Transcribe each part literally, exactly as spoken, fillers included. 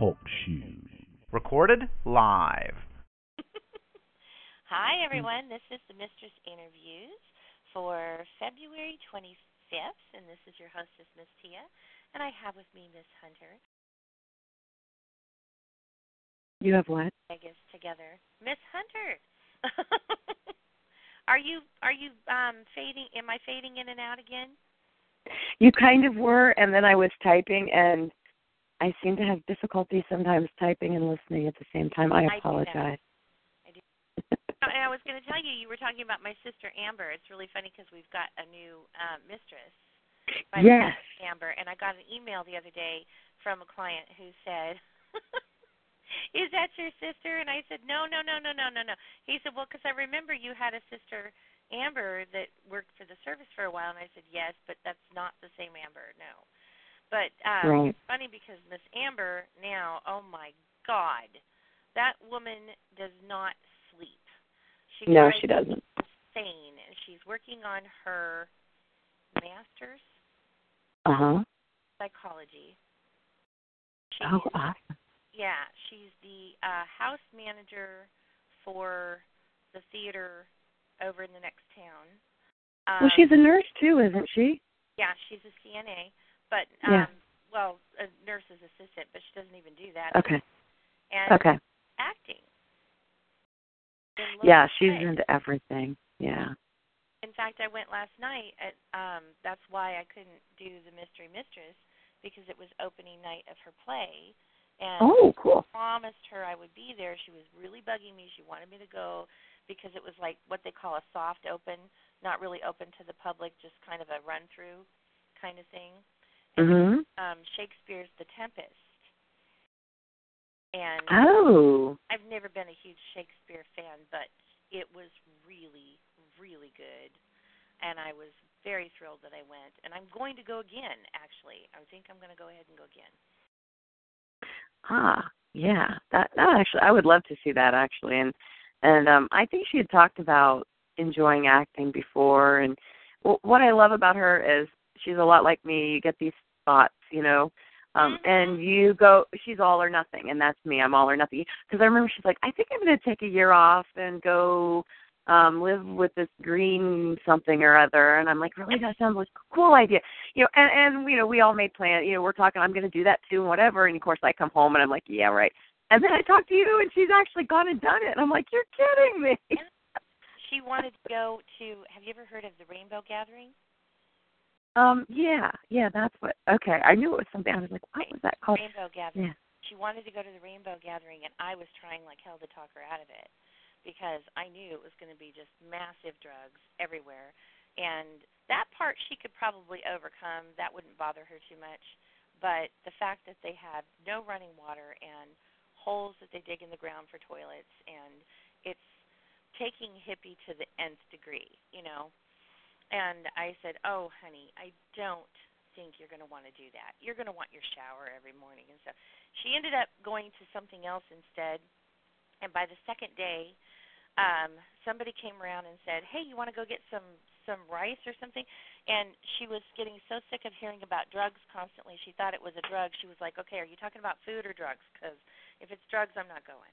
Talk Shoes. Recorded live. Hi, everyone. This is the Mistress Interviews for February twenty-fifth, and this is your hostess, Miss Tia, and I have with me Miss Hunter. You have what? Vegas together, Miss Hunter. are you are you um, fading? Am I fading in and out again? You kind of were, and then I was typing, and I seem to have difficulty sometimes typing and listening at the same time. I apologize. I do. And I was going to tell you, you were talking about my sister Amber. It's really funny because we've got a new uh, mistress. My yes. Amber, and I got an email the other day from a client who said, "Is that your sister?" And I said, "No, no, no, no, no, no, no." He said, "Well, because I remember you had a sister, Amber, that worked for the service for a while." And I said, "Yes, but that's not the same Amber, no." But um, right. it's funny because Miss Amber now, oh my God, that woman does not sleep. She no, she doesn't. Insane, and she's working on her master's. Uh huh. Psychology. She's, oh, awesome. Yeah, she's the uh, house manager for the theater over in the next town. Um, well, she's a nurse too, isn't she? Yeah, she's a C N A, but um, yeah. well, a nurse's assistant, but she doesn't even do that. Okay. And okay. acting. Yeah, she's play. into everything. Yeah. In fact, I went last night. At, um, that's why I couldn't do the Mystery Mistress, because it was opening night of her play. And oh, cool. I promised her I would be there. She was really bugging me. She wanted me to go because it was like what they call a soft open, not really open to the public, just kind of a run-through kind of thing. And mm-hmm. um, Shakespeare's The Tempest. And oh. I've never been a huge Shakespeare fan, but it was really, really good. And I was very thrilled that I went. And I'm going to go again, actually. I think I'm going to go ahead and go again. Ah, yeah. That, that actually, I would love to see that, actually. And and um, I think she had talked about enjoying acting before. And w- what I love about her is she's a lot like me. You get these thoughts, you know, um, mm-hmm. and you go, she's all or nothing, and that's me. I'm all or nothing. Because I remember she's like, I think I'm going to take a year off and go um, live with this green something or other. And I'm like, really? That sounds like a cool idea. You know, and, and, you know, we all made plans. You know, we're talking, I'm going to do that too and whatever. And, of course, I come home and I'm like, yeah, right. And then I talk to you, and she's actually gone and done it. And I'm like, you're kidding me. She wanted to go to, have you ever heard of the Rainbow Gathering? Um, yeah, yeah, that's what, okay. I knew it was something. I was like, what was that called? Rainbow Gathering. Yeah. She wanted to go to the Rainbow Gathering, and I was trying like hell to talk her out of it because I knew it was going to be just massive drugs everywhere. And that part she could probably overcome. That wouldn't bother her too much. But the fact that they have no running water and holes that they dig in the ground for toilets, and it's taking hippie to the nth degree, you know. And I said, oh, honey, I don't think you're going to want to do that. You're going to want your shower every morning and stuff. She ended up going to something else instead. And by the second day, um, somebody came around and said, hey, you want to go get some, some rice or something? And she was getting so sick of hearing about drugs constantly, she thought it was a drug. She was like, okay, are you talking about food or drugs? Because if it's drugs, I'm not going.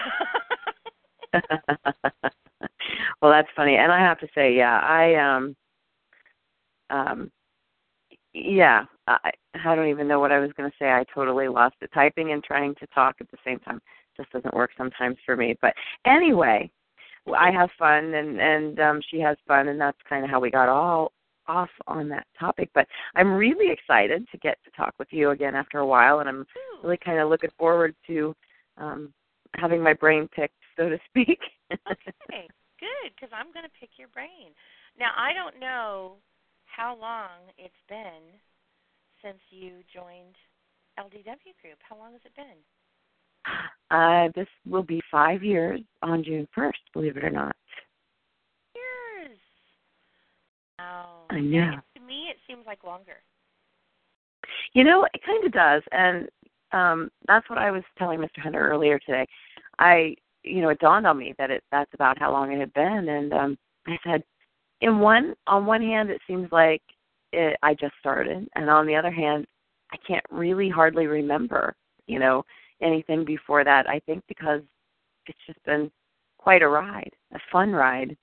Well, that's funny. And I have to say, yeah, I, um, um, yeah, I, I don't even know what I was going to say. I totally lost it. Typing and trying to talk at the same time just doesn't work sometimes for me. But anyway, I have fun, and, and um, she has fun, and that's kind of how we got all off on that topic. But I'm really excited to get to talk with you again after a while, and I'm really kind of looking forward to um, having my brain picked, so to speak. Okay, good, because I'm going to pick your brain. Now, I don't know how long it's been since you joined L D W Group. How long has it been? Uh, this will be five years on June first, believe it or not. Years. Wow. I know. And to me, it seems like longer. You know, it kind of does, and um, that's what I was telling Mister Hunter earlier today. I, you know, it dawned on me that it that's about how long it had been, and um, I said, in one, on one hand, it seems like it, I just started, and on the other hand, I can't really hardly remember, you know, anything before that. I think because it's just been quite a ride, a fun ride.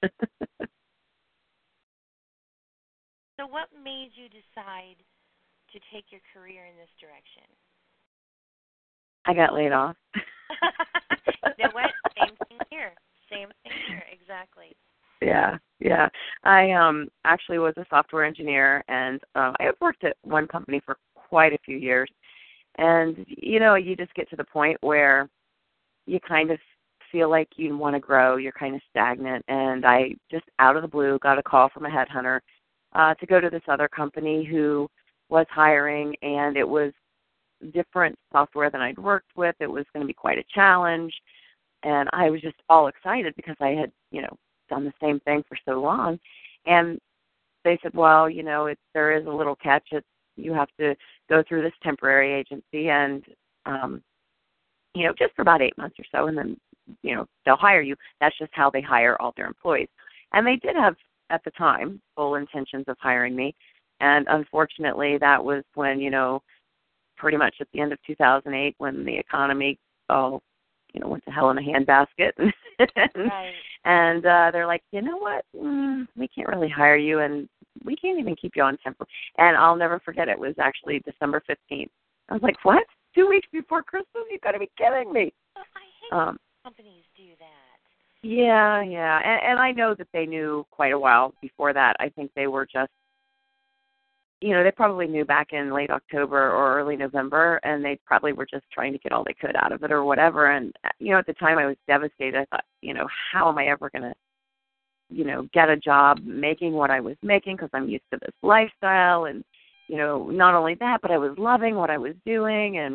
So what made you decide to take your career in this direction? I got laid off. You know what? Same thing here. Same thing here. Exactly. Yeah, yeah. I um actually was a software engineer, and uh, I have worked at one company for quite a few years. And, you know, you just get to the point where you kind of feel like you want to grow. You're kind of stagnant. And I just out of the blue got a call from a headhunter uh, to go to this other company who was hiring, and it was different software than I'd worked with. It was going to be quite a challenge. And I was just all excited because I had, you know, done the same thing for so long. And they said, well, you know, it, there is a little catch. It's, you have to go through this temporary agency and, um, you know, just for about eight months or so, and then, you know, they'll hire you. That's just how they hire all their employees. And they did have, at the time, full intentions of hiring me. And unfortunately, that was when, you know, pretty much at the end of two thousand eight, when the economy, oh, you know, went to hell in a handbasket. Right. And uh, they're like, you know what, mm, we can't really hire you, and we can't even keep you on temp. And I'll never forget, it was actually December fifteenth. I was like, what? Two weeks before Christmas? You've got to be kidding me. Well, I hate Um, companies do that. yeah, yeah. And, and I know that they knew quite a while before that. I think they were just, you know, they probably knew back in late October or early November, and they probably were just trying to get all they could out of it or whatever. And, you know, at the time I was devastated. I thought, you know, how am I ever going to, you know, get a job making what I was making, because I'm used to this lifestyle. And, you know, not only that, but I was loving what I was doing. And,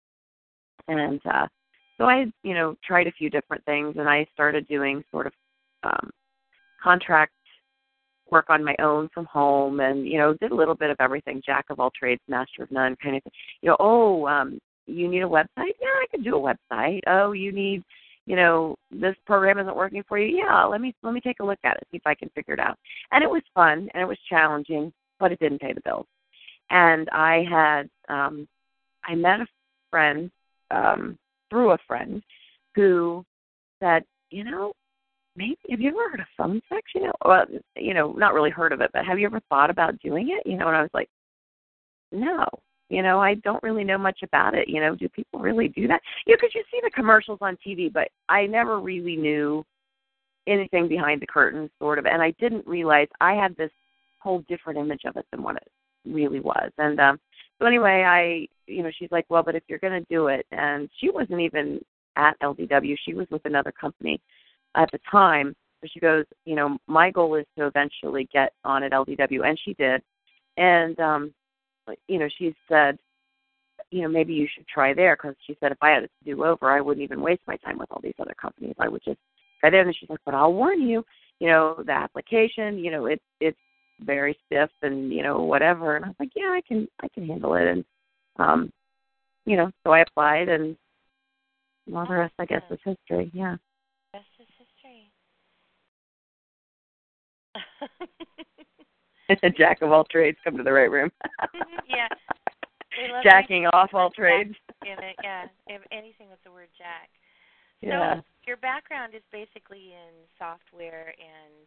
and uh, so I, you know, tried a few different things, and I started doing sort of um, contract work on my own from home, and, you know, did a little bit of everything, jack of all trades, master of none kind of thing. You know, oh, um, you need a website? Yeah, I can do a website. Oh, you need, you know, this program isn't working for you? Yeah, let me let me take a look at it, see if I can figure it out. And it was fun, and it was challenging, but it didn't pay the bills. And I had, um, I met a friend um, through a friend who said, you know, maybe, have you ever heard of phone sex? You know, well, you know, not really heard of it, but have you ever thought about doing it? You know, and I was like, no, you know, I don't really know much about it. You know, do people really do that? You know, because you see the commercials on T V, but I never really knew anything behind the curtain, sort of, and I didn't realize I had this whole different image of it than what it really was. And um, so anyway, I, you know, she's like, well, but if you're going to do it, and she wasn't even at L D W, she was with another company at the time. So she goes, you know, my goal is to eventually get on at L D W, and she did. And, um, you know, she said, you know, maybe you should try there, because she said if I had to do over, I wouldn't even waste my time with all these other companies. I would just try there. And she's like, but I'll warn you, you know, the application, you know, it's it's very stiff and, you know, whatever. And I was like, yeah, I can I can handle it. And, um, you know, so I applied, and all the rest, I guess, is history. Yeah. Rest is history. Jack of all trades, come to the right room. Yeah. Jacking off all trades. In it, yeah, anything with the word jack. So Yeah. your background is basically in software and...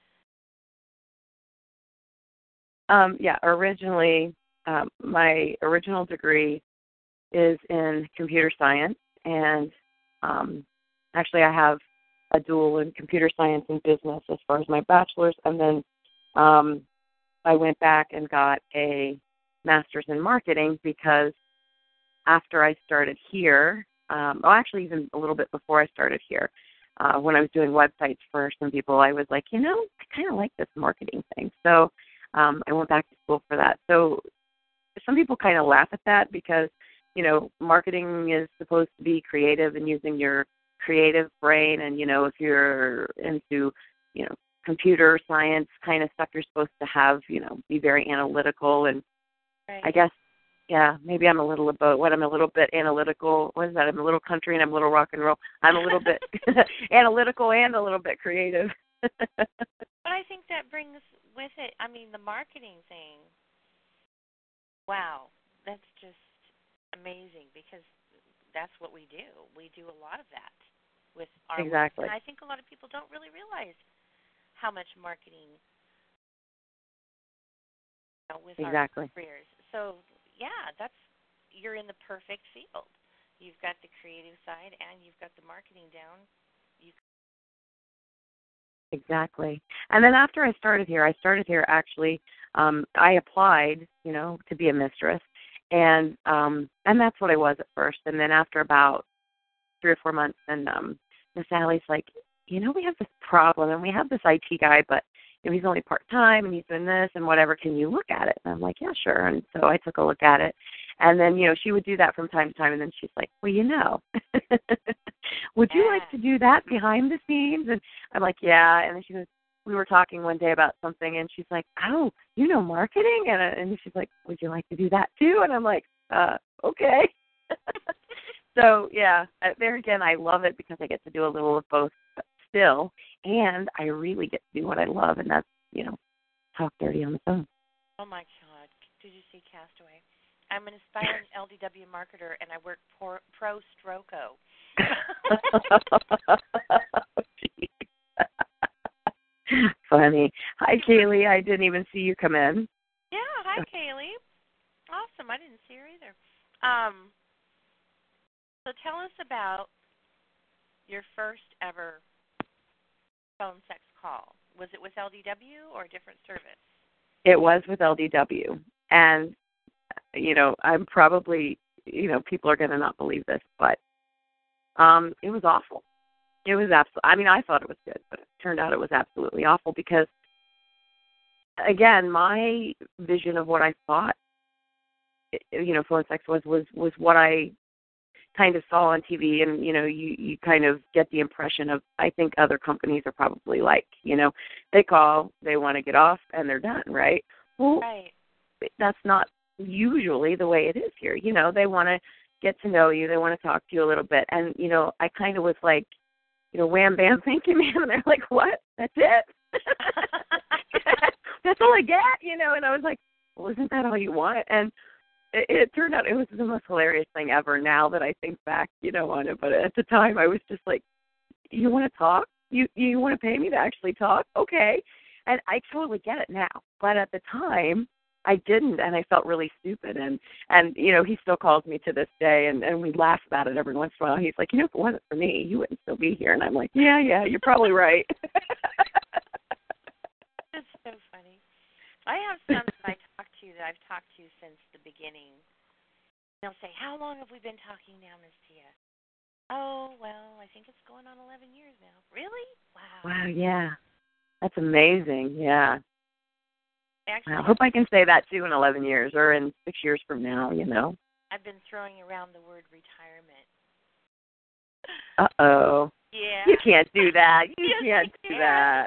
Um, yeah, originally, um, my original degree is in computer science, and um, actually I have a dual in computer science and business as far as my bachelor's, and then um, I went back and got a master's in marketing, because after I started here, um, well, actually even a little bit before I started here, uh, when I was doing websites for some people, I was like, you know, I kind of like this marketing thing. So um, I went back to school for that. So some people kind of laugh at that, because, you know, marketing is supposed to be creative and using your creative brain. And, you know, if you're into, you know, computer science kind of stuff, you're supposed to have, you know, be very analytical. And Right. I guess, yeah, maybe I'm a little about what I'm a little bit analytical. What is that? I'm a little country and I'm a little rock and roll. I'm a little bit analytical and a little bit creative. But I think that brings with it, I mean, the marketing thing. Wow, that's just amazing, because that's what we do. We do a lot of that with our Exactly. work. And I think a lot of people don't really realize how much marketing you know, with Exactly. our careers. So, yeah, that's you're in the perfect field. You've got the creative side and you've got the marketing down. You Exactly. And then after I started here, I started here actually, um, I applied, you know, to be a mistress. And um, and that's what I was at first. And then after about three or four months, then um, Miss Allie's like, you know, we have this problem, and we have this I T guy, but you know, he's only part-time, and he's doing this and whatever. Can you look at it? And I'm like, yeah, sure. And so I took a look at it. And then, you know, she would do that from time to time, and then she's like, well, you know, would you like to do that behind the scenes? And I'm like, yeah. And then she goes, we were talking one day about something, and she's like, oh, you know marketing? And, and she's like, would you like to do that too? And I'm like, uh, okay. So, yeah, there again, I love it because I get to do a little of both still, and I really get to do what I love, and that's, you know, talk dirty on the phone. Oh, my God. Did you see Castaway? I'm an aspiring L D W marketer, and I work for Pro Stroco. Funny. Hi, Kaylee. I didn't even see you come in. Yeah, hi, Kaylee. Awesome. I didn't see her either. Um, so tell us about your first ever phone sex call. Was it with L D W or a different service? It was with L D W. And, you know, I'm probably, you know, people are going to not believe this, but um, it was awful. It was absolutely, I mean, I thought it was good, but it turned out it was absolutely awful because, again, my vision of what I thought, you know, phone sex was, was, was what I kind of saw on T V, and, you know, you, you kind of get the impression of, I think other companies are probably like, you know, they call, they want to get off, and they're done, right? Well, right. That's not usually the way it is here. You know, they want to get to know you, they want to talk to you a little bit, and, you know, I kind of was like, you know, wham, bam, thank you, ma'am, and they're like, what? That's it? That's all I get, you know, and I was like, well, isn't that all you want? And It, it turned out it was the most hilarious thing ever now that I think back, you know, on it. But at the time, I was just like, you want to talk? You you want to pay me to actually talk? Okay. And I totally get it now. But at the time, I didn't, and I felt really stupid. And, and you know, he still calls me to this day, and, and we laugh about it every once in a while. He's like, you know, if it wasn't for me, you wouldn't still be here. And I'm like, yeah, yeah, you're probably right. That's so funny. I have some that I talk to that I've talked to since the beginning. They'll say, how long have we been talking now, Miss Tia? Oh, well, I think it's going on eleven years now. Really? Wow. Wow, yeah. That's amazing, yeah. Actually, I hope I can say that, too, in eleven years or in six years from now, you know. I've been throwing around the word retirement. Uh-oh. Yeah. You can't do that. You yes, can't I do can.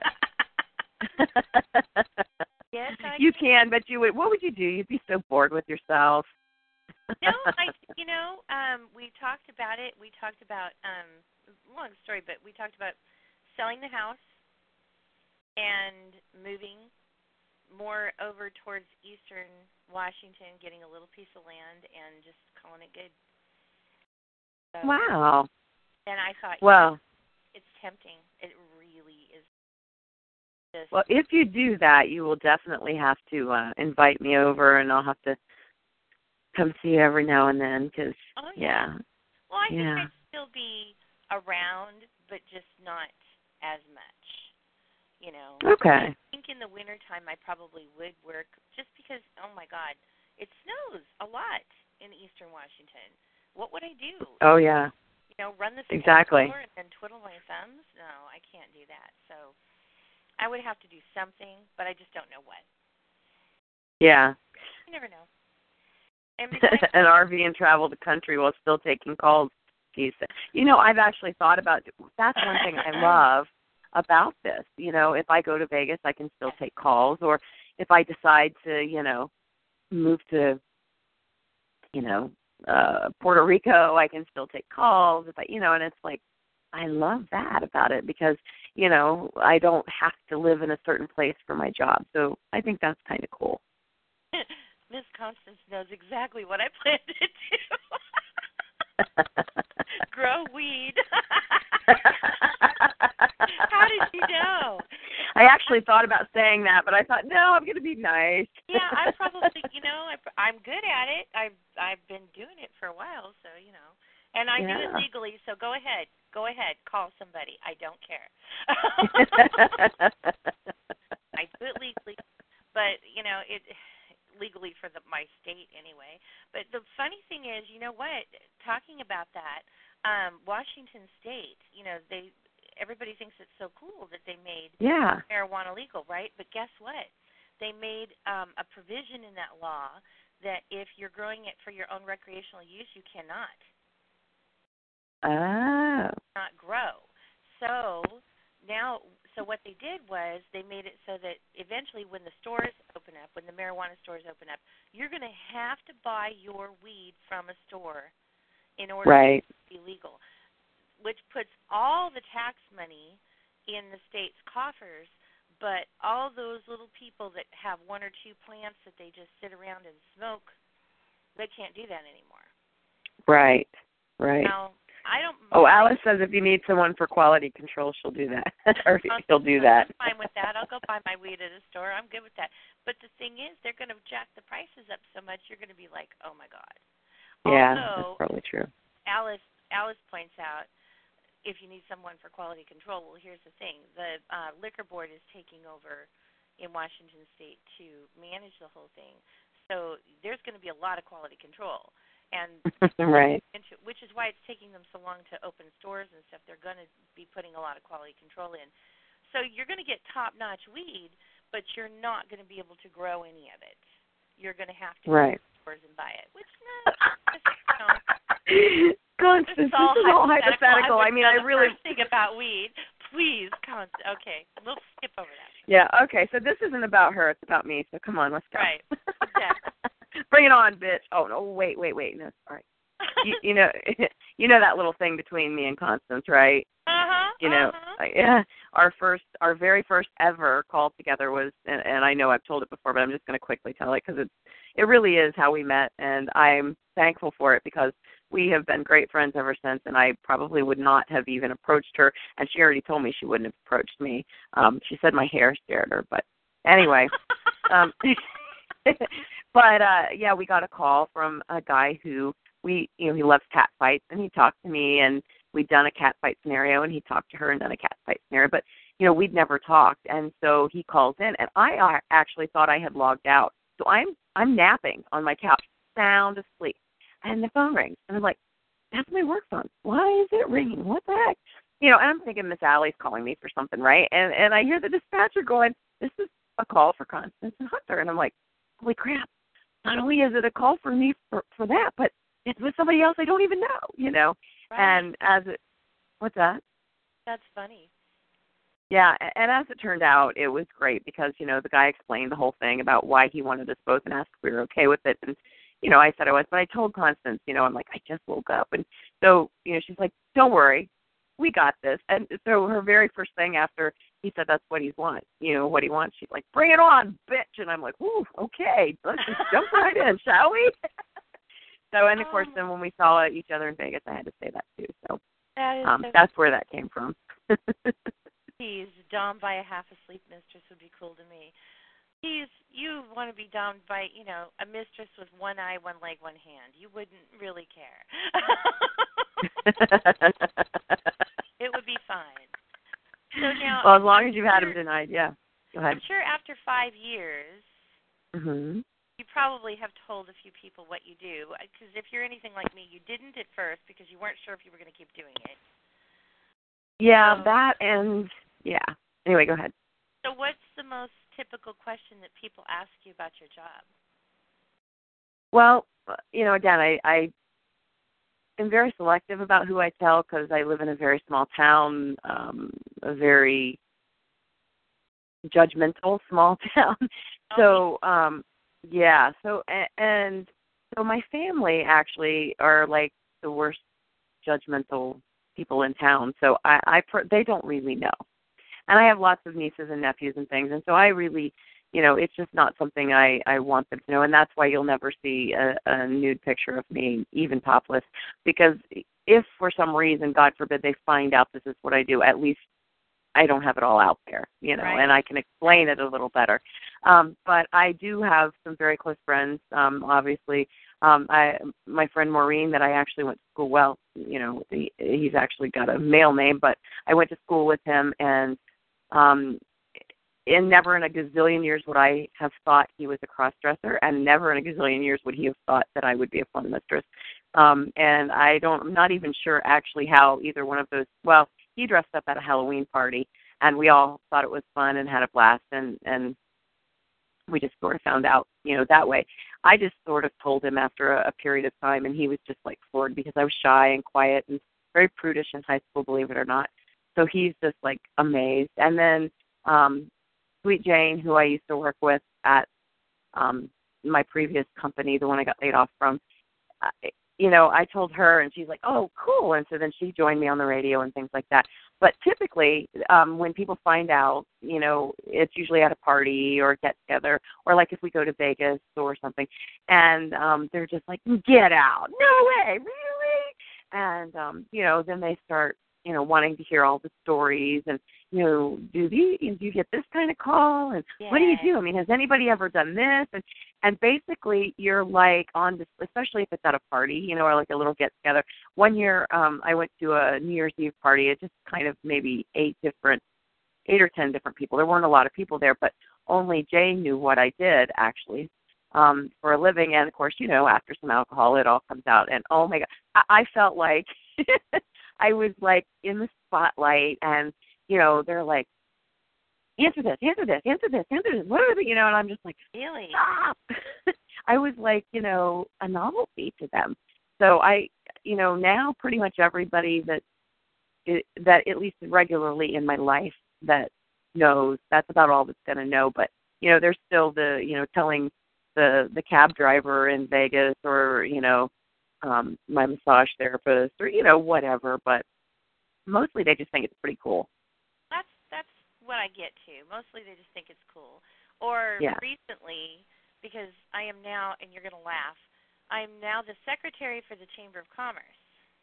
that. Yes, I you can. can, but you would. What would you do? You'd be so bored with yourself. No, I, you know, um, we talked about it. We talked about, um, long story, but we talked about selling the house and moving more over towards eastern Washington, getting a little piece of land and just calling it good. So, Wow. and I thought, well, yeah, it's tempting. It really is. Just, well, if you do that, you will definitely have to uh, invite me over, and I'll have to come see you every now and then. Cause, oh, yeah. yeah. Well, I yeah. think I'd still be around, but just not as much, you know. Okay. I think in the wintertime I probably would work just because, oh, my God, it snows a lot in eastern Washington. What would I do? Oh, yeah. You know, run the exactly. floor and twiddle my thumbs? No, I can't do that. So I would have to do something, but I just don't know what. Yeah. You never know. And An R V and travel the country while still taking calls. You know, I've actually thought about, that's one thing I love about this. You know, if I go to Vegas, I can still take calls. Or if I decide to, you know, move to, you know, uh, Puerto Rico, I can still take calls. If I, you know, and it's like, I love that about it because, you know, I don't have to live in a certain place for my job. So I think that's kind of cool. Miss Constance knows exactly what I plan to do. Grow weed. How did you know? I actually thought about saying that, but I thought, no, I'm going to be nice. Yeah, I probably, you know, I, I'm good at it. I've I've been doing it for a while, so you know, and I Yeah. do it legally. So go ahead, go ahead, call somebody. I don't care. I do it legally, but you know, it legally for the, my state anyway. But the funny thing is, you know what? Talking about that, um, Washington State, you know, they. Everybody thinks it's so cool that they made Yeah. marijuana legal, right? But guess what? They made um, a provision in that law that if you're growing it for your own recreational use, you cannot Oh. not grow. So now, so what they did was they made it so that eventually, when the stores open up, when the marijuana stores open up, you're going to have to buy your weed from a store in order right. to be legal, which puts all the tax money in the state's coffers, but all those little people that have one or two plants that they just sit around and smoke, they can't do that anymore. Right, right. Now, I don't. Oh, Alice says if you need someone for quality control, she'll do that. Or he'll do that. I'm fine with that. I'll go buy my weed at a store. I'm good with that. But the thing is, they're going to jack the prices up so much, you're going to be like, oh, my God. Yeah, Although, that's probably true. Alice, Alice points out, if you need someone for quality control, well, here's the thing. The uh, liquor board is taking over in Washington State to manage the whole thing. So there's going to be a lot of quality control. And right. which is why it's taking them so long to open stores and stuff. They're going to be putting a lot of quality control in. So you're going to get top-notch weed, but you're not going to be able to grow any of it. You're going to have to right. go to stores and buy it, which, no, just, you know. Constance, this is all, this is all hypothetical. I, I mean, I really think about weed. Please, Constance. Okay, we'll skip over that. Yeah. Okay. So this isn't about her; it's about me. So come on, let's go. Right. Exactly. Bring it on, bitch. Oh no! Wait, wait, wait. No, all right. you, you know, you know that little thing between me and Constance, right? Uh huh. You know, uh-huh. yeah. Our first, our very first ever call together was, and, and I know I've told it before, but I'm just going to quickly tell it because it, it really is how we met, and I'm thankful for it because we have been great friends ever since. And I probably would not have even approached her, and she already told me she wouldn't have approached me. Um, she said my hair scared her, but anyway. um, but uh, yeah, we got a call from a guy who we, you know, he loves cat fights, and he talked to me, and we'd done a cat fight scenario, and he talked to her and done a cat fight scenario, but, you know, we'd never talked, and so he calls in, and I actually thought I had logged out, so I'm I'm napping on my couch, sound asleep, and the phone rings, and I'm like, that's my work phone. Why is it ringing? What the heck? You know, and I'm thinking Miss Allie's calling me for something, right? And and I hear the dispatcher going, this is a call for Constance and Hunter, and I'm like, holy crap, not only is it a call for me for, for that, but it's with somebody else I don't even know, you know. Right. And as it, what's that? That's funny. Yeah, and as it turned out, it was great because, you know, the guy explained the whole thing about why he wanted us both and asked if we were okay with it. And, you know, I said I was, but I told Constance, you know, I'm like, I just woke up. And so, you know, she's like, don't worry, we got this. And so her very first thing after he said that's what he wants, you know, what he wants, she's like, bring it on, bitch. And I'm like, ooh, okay, let's just jump right in, shall we? So, and of course, then when we saw each other in Vegas, I had to say that too. So that is um, so that's where that came from. Please, domed by a half-asleep mistress would be cool to me. Please, you want to be domed by, you know, a mistress with one eye, one leg, one hand. You wouldn't really care. It would be fine. So now, well, as long I'm as you've sure, had him denied, yeah. Go ahead. I'm sure after five years, mm-hmm. you probably have told a few people what you do. Because if you're anything like me, you didn't at first because you weren't sure if you were going to keep doing it. Yeah, so, that and, yeah. Anyway, go ahead. So what's the most typical question that people ask you about your job? Well, you know, again, I, I am very selective about who I tell because I live in a very small town, um, a very judgmental small town. So, um, yeah, so, and, and so my family actually are like the worst judgmental people in town. So I, I, they don't really know. And I have lots of nieces and nephews and things, and so I really you know, it's just not something I, I want them to know. And that's why you'll never see a, a nude picture of me, even topless, because if for some reason, God forbid, they find out this is what I do, at least I don't have it all out there, you know, Right. and I can explain it a little better. Um, but I do have some very close friends, um, obviously. Um, I, my friend Maureen that I actually went to school, well, you know, he, he's actually got a male name, but I went to school with him, and um, in never in a gazillion years would I have thought he was a cross-dresser, and never in a gazillion years would he have thought that I would be a fun mistress. Um, and I don't, I'm not even sure actually how either one of those, well, he dressed up at a Halloween party, and we all thought it was fun and had a blast, and, and we just sort of found out, you know, that way. I just sort of told him after a, a period of time, and he was just, like, floored because I was shy and quiet and very prudish in high school, believe it or not. So he's just, like, amazed. And then um, Sweet Jane, who I used to work with at um, my previous company, the one I got laid off from, uh, you know, I told her, and she's like, oh, cool. And so then she joined me on the radio and things like that. But typically, um, when people find out, you know, it's usually at a party or a get-together, or like if we go to Vegas or something, and um, they're just like, get out. No way, really? And, um, you know, then they start, you know, wanting to hear all the stories and, you know, do these, do you get this kind of call? And Yeah. what do you do? I mean, has anybody ever done this? And and basically you're like on this, especially if it's at a party, you know, or like a little get-together. One year um, I went to a New Year's Eve party. It just kind of maybe eight different, eight or ten different people. There weren't a lot of people there, but only Jane knew what I did, actually, um, for a living. And, of course, you know, after some alcohol, it all comes out. And, oh, my God, I, I felt like I was, like, in the spotlight, and, you know, they're like, answer this, answer this, answer this, answer this, what are they, you know, and I'm just like, Really? stop. I was like, you know, a novelty to them. So I, you know, now pretty much everybody that, that at least regularly in my life that knows, that's about all that's going to know. But, you know, there's still the, you know, telling the, the cab driver in Vegas, or, you know, um, my massage therapist, or, you know, whatever. But mostly they just think it's pretty cool. That's that's what I get to. Mostly they just think it's cool. Or Yeah. recently, because I am now, and you're going to laugh, I am now the secretary for the Chamber of Commerce.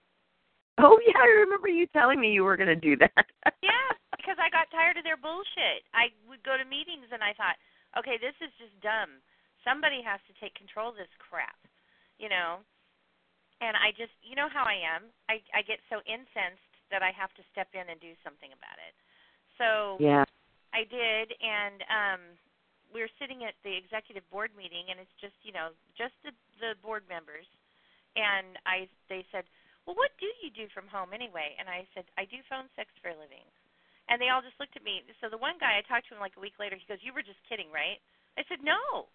Oh, yeah, I remember you telling me you were going to do that. Yeah, because I got tired of their bullshit. I would go to meetings, and I thought, okay, this is just dumb. Somebody has to take control of this crap, you know. And I just, you know how I am. I, I get so incensed that I have to step in and do something about it. So yeah. I did, and um, we were sitting at the executive board meeting, and it's just, you know, just the, the board members. And I, they said, well, what do you do from home anyway? And I said, I do phone sex for a living. And they all just looked at me. So the one guy, I talked to him like a week later. He goes, you were just kidding, right? I said, no.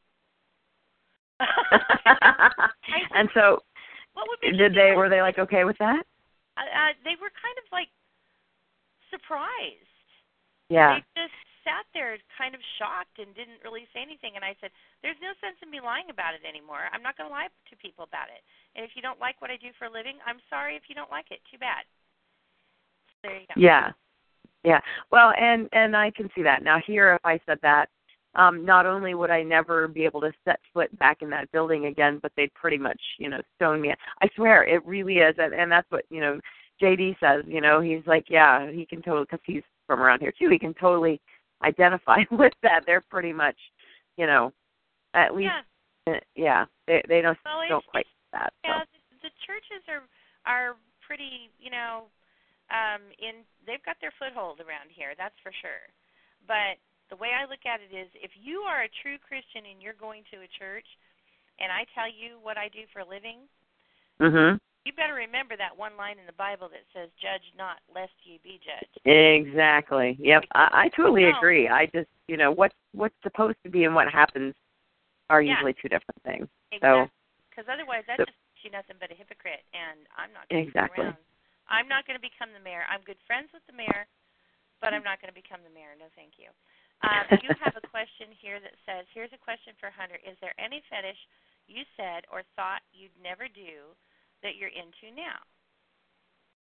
I said, and so what would make did you they, do were they like okay with that? Uh, uh, they were kind of like surprised. Yeah. They just sat there kind of shocked and didn't really say anything. And I said, there's no sense in me lying about it anymore. I'm not going to lie to people about it. And if you don't like what I do for a living, I'm sorry if you don't like it. Too bad. So there you go. Yeah. Yeah. Well, and, and I can see that. Now here, if I said that, um, not only would I never be able to set foot back in that building again, but they'd pretty much, you know, stone me. I swear, it really is. And, and that's what, you know, J D says, you know, he's like, yeah, he can totally, because he's from around here too, he can totally identify with that. They're pretty much, you know, at least, yeah, uh, yeah they they don't, well, don't quite get that. So. Yeah, the, the churches are are pretty, you know, um, in they've got their foothold around here, that's for sure. But the way I look at it is, if you are a true Christian and you're going to a church, and I tell you what I do for a living, Mhm. you better remember that one line in the Bible that says, judge not, lest ye be judged. Exactly. Yep. I, I totally No. agree. I just, you know, what what's supposed to be and what happens are Yeah. usually two different things. Exactly. So, because otherwise that so, just makes you nothing but a hypocrite, and I'm not going to exactly. stick around. I'm not going to become the mayor. I'm good friends with the mayor, but I'm not going to become the mayor. No, thank you. Um, you have a question here that says, here's a question for Hunter. Is there any fetish you said or thought you'd never do that you're into now?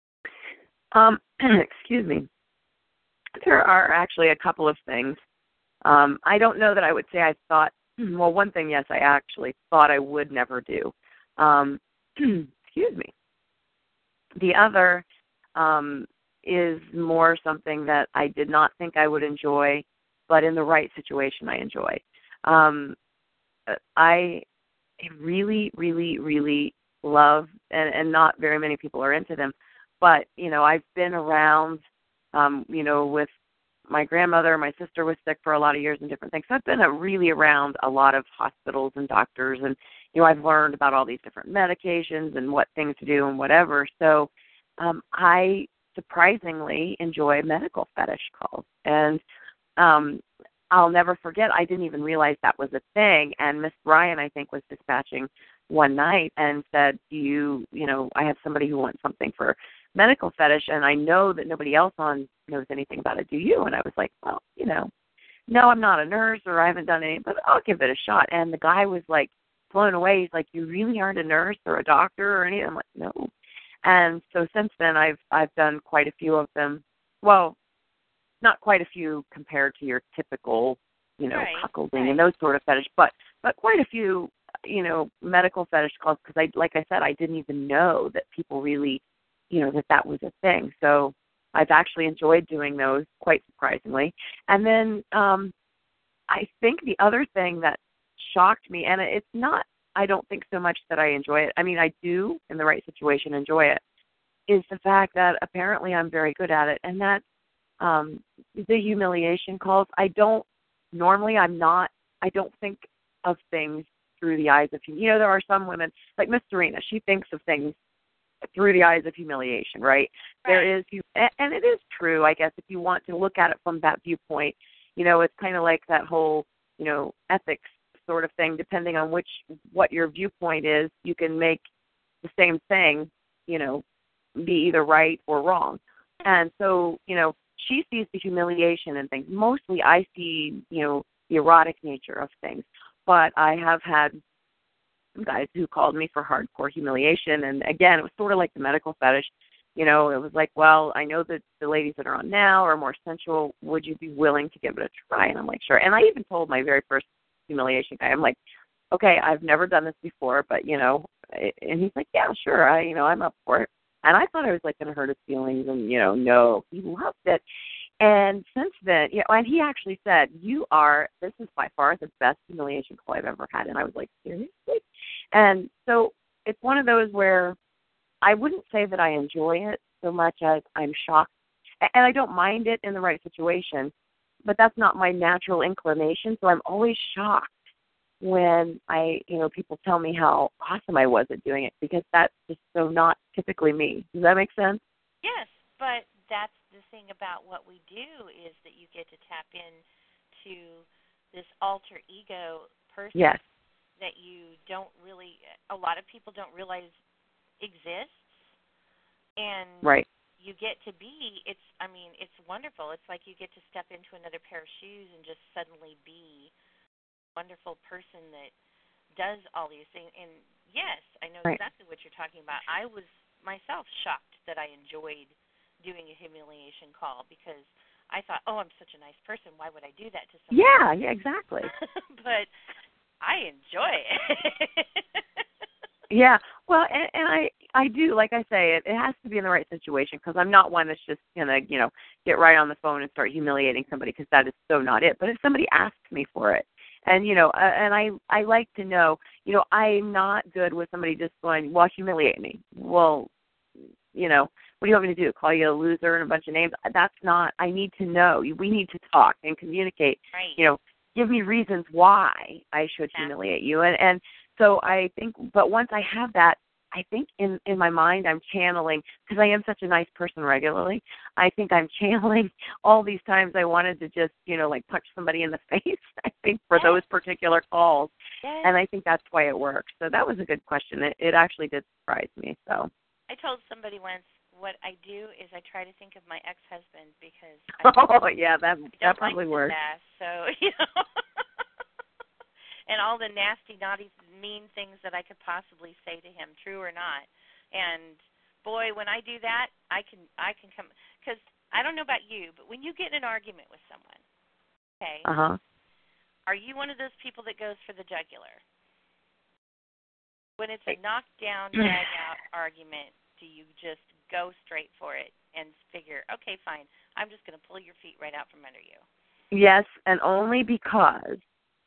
Um, excuse me. There are actually a couple of things. Um, I don't know that I would say I thought, well, one thing, yes, I actually thought I would never do. Um, excuse me. The other um, is more something that I did not think I would enjoy, but in the right situation I enjoy. Um, I really, really, really love, and, and not very many people are into them, but, you know, I've been around, um, you know, with my grandmother, my sister was sick for a lot of years and different things. So I've been uh, really around a lot of hospitals and doctors, and, you know, I've learned about all these different medications and what things to do and whatever. So um, I surprisingly enjoy medical fetish calls. And um, I'll never forget, I didn't even realize that was a thing. And Miss Ryan, I think, was dispatching one night and said, do you, you know, I have somebody who wants something for medical fetish, and I know that nobody else on knows anything about it. Do you? And I was like, well, you know, no, I'm not a nurse, or I haven't done any, but I'll give it a shot. And the guy was like blown away. He's like, you really aren't a nurse or a doctor or anything? I'm like, no. And so since then, I've I've done quite a few of them. Well, not quite a few compared to your typical, you know, right, cuckolding right. and those sort of fetish, but but quite a few, you know, medical fetish calls, because I, like I said, I didn't even know that people really, you know, that that was a thing. So I've actually enjoyed doing those, quite surprisingly. And then um, I think the other thing that shocked me, and it's not, I don't think so much that I enjoy it. I mean, I do, in the right situation, enjoy it, is the fact that apparently I'm very good at it, and that um, the humiliation calls. I don't, normally I'm not, I don't think of things through the eyes of, you know, there are some women, like Miss Serena, she thinks of things through the eyes of humiliation, right? right? There is, and it is true, I guess, if you want to look at it from that viewpoint. You know, it's kind of like that whole, you know, ethics sort of thing. Depending on which, what your viewpoint is, you can make the same thing, you know, be either right or wrong. And so, you know, she sees the humiliation and things. Mostly I see, you know, the erotic nature of things. But I have had guys who called me for hardcore humiliation. And again, it was sort of like the medical fetish. You know, it was like, well, I know that the ladies that are on now are more sensual. Would you be willing to give it a try? And I'm like, sure. And I even told my very first humiliation guy, I'm like, okay, I've never done this before, but, you know, and he's like, yeah, sure. I, you know, I'm up for it. And I thought I was like going to hurt his feelings, and, you know, no, he loved it. And since then, you know, and he actually said, you are, this is by far the best humiliation call I've ever had. And I was like, seriously? And so it's one of those where I wouldn't say that I enjoy it so much as I'm shocked. And I don't mind it in the right situation, but that's not my natural inclination. So I'm always shocked when I, you know, people tell me how awesome I was at doing it, because that's just so not typically me. Does that make sense? Yes, but that's the thing about what we do, is that you get to tap into this alter ego person Yes. that you don't really, a lot of people don't realize exists, and right. you get to be, it's, I mean, it's wonderful. It's like you get to step into another pair of shoes and just suddenly be a wonderful person that does all these things. And yes, I know right. exactly what you're talking about. I was myself shocked that I enjoyed doing a humiliation call, because I thought, oh, I'm such a nice person. Why would I do that to someone? Yeah, yeah, exactly. But I enjoy it. Yeah, well, and, and I, I do, like I say, it, it has to be in the right situation, because I'm not one that's just going to, you know, get right on the phone and start humiliating somebody, because that is so not it. But if somebody asks me for it, and, you know, uh, and I, I like to know, you know, I'm not good with somebody just going, well, humiliate me. Well, you know, what do you want me to do? Call you a loser and a bunch of names? That's not, I need to know. We need to talk and communicate, right. you know, give me reasons why I should humiliate you. And, and so I think, but once I have that, I think in, in my mind I'm channeling, because I am such a nice person regularly, I think I'm channeling all these times I wanted to just, you know, like punch somebody in the face, I think, for yes. those particular calls. Yes. And I think that's why it works. So that was a good question. It, it actually did surprise me. So I told somebody once, what I do is I try to think of my ex-husband, because I oh yeah, that I that don't probably like works. Ass, so you know, and all the nasty, naughty, mean things that I could possibly say to him, true or not. And boy, when I do that, I can I can come, because I don't know about you, but when you get in an argument with someone, Okay. Uh-huh. Are you one of those people that goes for the jugular? When it's a knockdown, drag-out argument, do you just go straight for it and figure, okay, fine, I'm just going to pull your feet right out from under you? Yes, and only because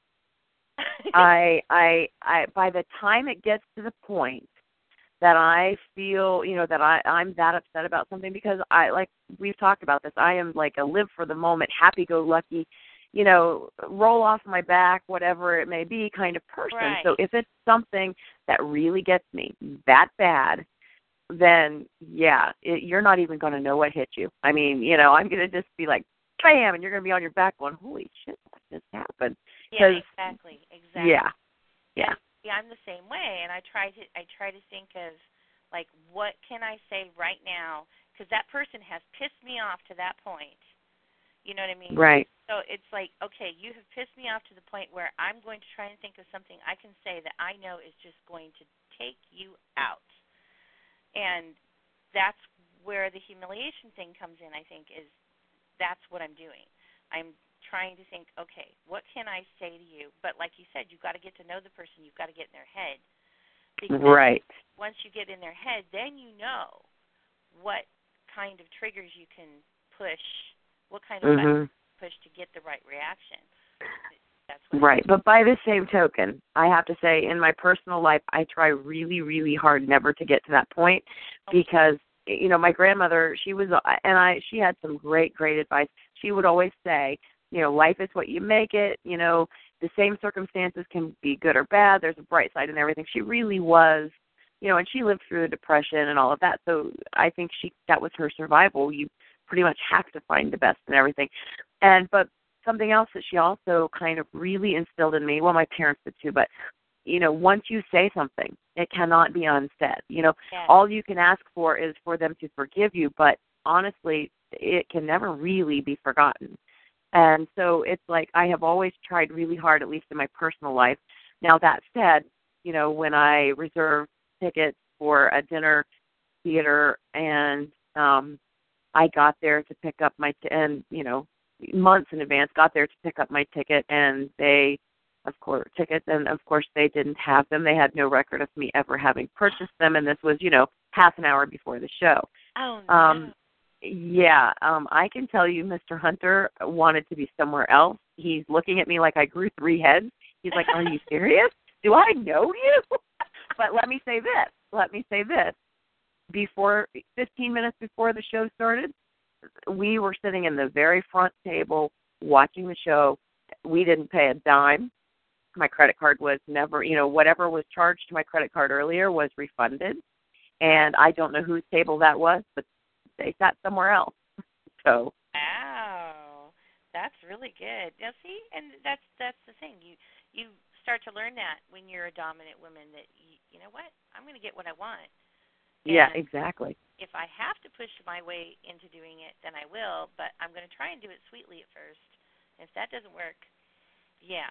I, I, I, by the time it gets to the point that I feel, you know, that I, I'm that upset about something, because I, like we've talked about this, I am like a live for the moment, happy-go-lucky, you know, roll off my back, whatever it may be kind of person. Right. So if it's something that really gets me that bad, then, yeah, it, you're not even going to know what hit you. I mean, you know, I'm going to just be like, bam, and you're going to be on your back going, holy shit, what just happened? Yeah, exactly, exactly. Yeah, yeah. And, yeah, I'm the same way, and I try to I try to think of, like, what can I say right now? Because that person has pissed me off to that point. You know what I mean? Right. So it's like, okay, you have pissed me off to the point where I'm going to try and think of something I can say that I know is just going to take you out. And that's where the humiliation thing comes in, I think, is that's what I'm doing. I'm trying to think, okay, what can I say to you? But like you said, you've got to get to know the person. You've got to get in their head. Because right. once you get in their head, then you know what kind of triggers you can push, what kind of mm-hmm. buttons push to get the right reaction. That's what right. But by the same token, I have to say, in my personal life, I try really, really hard never to get to that point, okay. because, you know, my grandmother, she was, and I, she had some great, great advice. She would always say, you know, life is what you make it. You know, the same circumstances can be good or bad. There's a bright side in everything. She really was, you know, and she lived through the Depression and all of that. So I think she, that was her survival. You pretty much have to find the best in everything. And, but something else that she also kind of really instilled in me, well, my parents did too, but, you know, once you say something, it cannot be unsaid. You know, yeah. all you can ask for is for them to forgive you, but honestly, it can never really be forgotten. And so it's like I have always tried really hard, at least in my personal life. Now, that said, you know, when I reserve tickets for a dinner theater and um, I got there to pick up my, t- and, you know, months in advance, got there to pick up my ticket, and they, of course, tickets, and of course they didn't have them. They had no record of me ever having purchased them, and this was, you know, half an hour before the show. Oh, no. Um, yeah, um, I can tell you Mister Hunter wanted to be somewhere else. He's looking at me like I grew three heads. He's like, are you serious? Do I know you? But let me say this. Let me say this. Before, fifteen minutes before the show started, we were sitting in the very front table watching the show. We didn't pay a dime. My credit card was never, you know, whatever was charged to my credit card earlier was refunded. And I don't know whose table that was, but they sat somewhere else. So. Wow, that's really good. Now, see, and that's that's the thing. You you start to learn that when you're a dominant woman that you, you know what, I'm going to get what I want. And yeah, exactly. If I have to push my way into doing it, then I will. But I'm going to try and do it sweetly at first. If that doesn't work, yeah.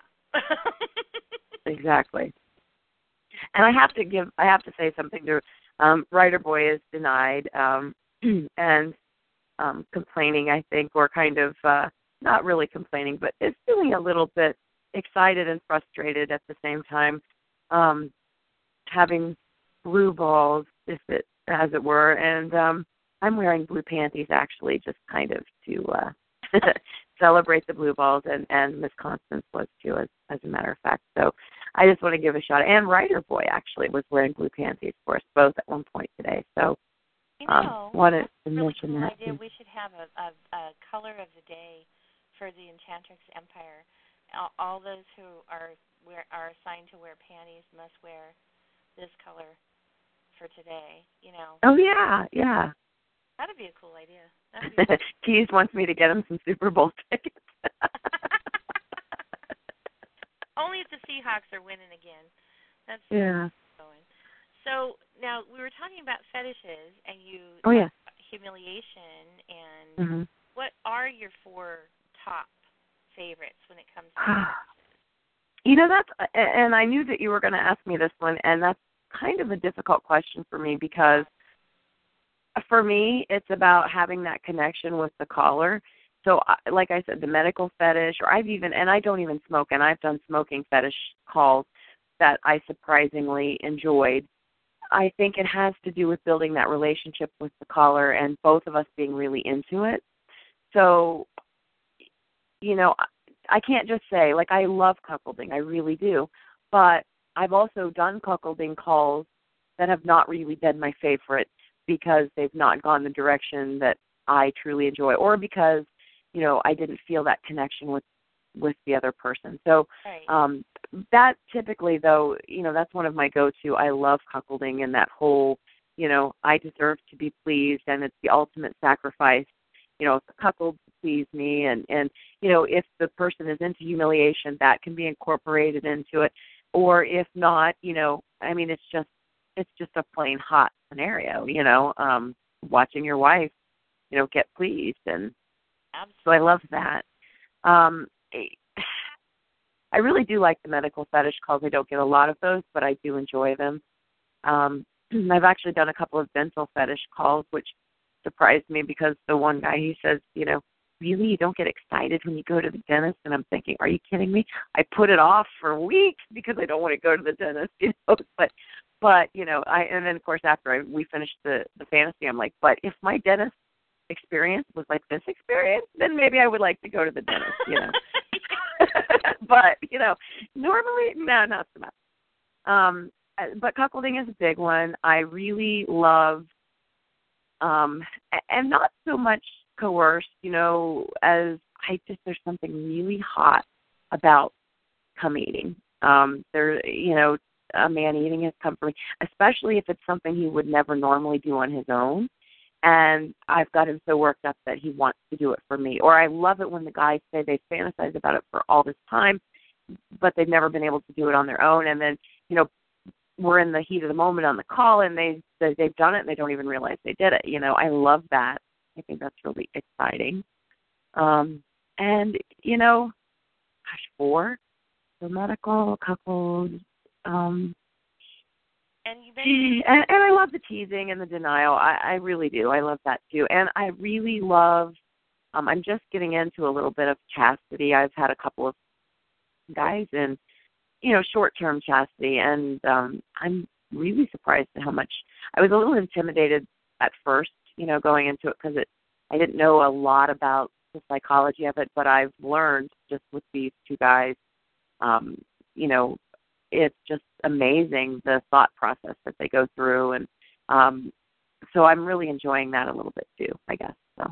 Exactly. And I have to give, I have to say something to um, Writer Boy is denied. Um, and um, complaining, I think, or kind of uh, not really complaining, but is feeling a little bit excited and frustrated at the same time, um, having blue balls, if it, as it were, and um, I'm wearing blue panties actually, just kind of to uh, celebrate the blue balls, and, and Miss Constance was too, as, as a matter of fact. So I just want to give a shout. And Writer Boy actually was wearing blue panties for us both at one point today. So. You know, um, wanted to really mention cool that. idea. We should have a, a, a color of the day for the Enchantrix Empire. All, all those who are wear, are assigned to wear panties must wear this color for today. You know. Oh yeah, yeah. That'd be a cool idea. That'd be cool. Keys wants me to get him some Super Bowl tickets. Only if the Seahawks are winning again. That's yeah. Going. So now we were talking about fetishes, and you oh yeah humiliation, and mm-hmm. what are your four top favorites when it comes to you know, that's, and I knew that you were going to ask me this one, and that's kind of a difficult question for me, because for me it's about having that connection with the caller, so, I- like I said, the medical fetish, or I've even, and I don't even smoke, and I've done smoking fetish calls that I surprisingly enjoyed. I think it has to do with building that relationship with the caller and both of us being really into it. So, you know, I I can't just say, like, I love cuckolding. I really do. But I've also done cuckolding calls that have not really been my favorite because they've not gone the direction that I truly enjoy, or because, you know, I didn't feel that connection with, with the other person. So Right. um, that typically, though, you know, that's one of my go-to. I love cuckolding and that whole, you know, I deserve to be pleased, and it's the ultimate sacrifice, you know, if the cuckold please me, and, and, you know, if the person is into humiliation, that can be incorporated into it. Or if not, you know, I mean, it's just, it's just a plain hot scenario, you know, um, watching your wife, you know, get pleased. And Absolutely. so I love that. Um, I really do like the medical fetish calls. I don't get a lot of those, but I do enjoy them. Um, I've actually done a couple of dental fetish calls, which surprised me because the one guy, he says, you know, really, you don't get excited when you go to the dentist? And I'm thinking, are you kidding me? I put it off for weeks because I don't want to go to the dentist, you know. But, but you know, I and then of course after I, we finished the the fantasy, I'm like, but if my dentist experience was like this experience, then maybe I would like to go to the dentist, you know. But you know, normally, no, not so much. Um, but cuckolding is a big one. I really love, um, and not so much coerced, you know, as I just, there's something really hot about cum eating. Um, there, you know, a man eating his cum for me, especially if it's something he would never normally do on his own. And I've got him so worked up that he wants to do it for me. Or I love it when the guys say they fantasize about it for all this time, but they've never been able to do it on their own. And then, you know, we're in the heat of the moment on the call, and they, they they've done it, and they don't even realize they did it. You know, I love that. I think that's really exciting. Um, and, you know, gosh, four, the medical, couples, um, and you mentioned and, and I love the teasing and the denial. I, I really do. I love that too. And I really love, um, I'm just getting into a little bit of chastity. I've had a couple of guys in, you know, short-term chastity, and um, I'm really surprised at how much, I was a little intimidated at first, you know, going into it because it, I didn't know a lot about the psychology of it, but I've learned just with these two guys, um, you know, it's just amazing the thought process that they go through, and um, so I'm really enjoying that a little bit too, I guess. So.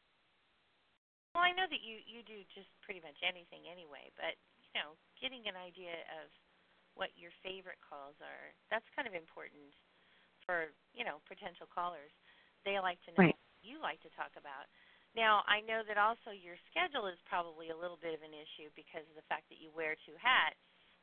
Well, I know that you, you do just pretty much anything anyway, but, you know, getting an idea of what your favorite calls are, that's kind of important for, you know, potential callers. They like to know Right. what you like to talk about. Now, I know that also your schedule is probably a little bit of an issue because of the fact that you wear two hats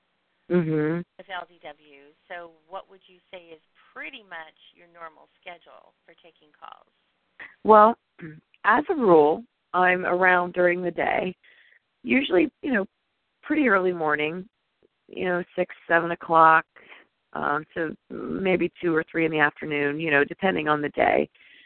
Mm-hmm. with L D W. So what would you say is pretty much your normal schedule for taking calls? Well, as a rule, I'm around during the day, usually, you know, pretty early morning, you know, six, seven o'clock, um, to maybe two or three in the afternoon, you know, depending on the day.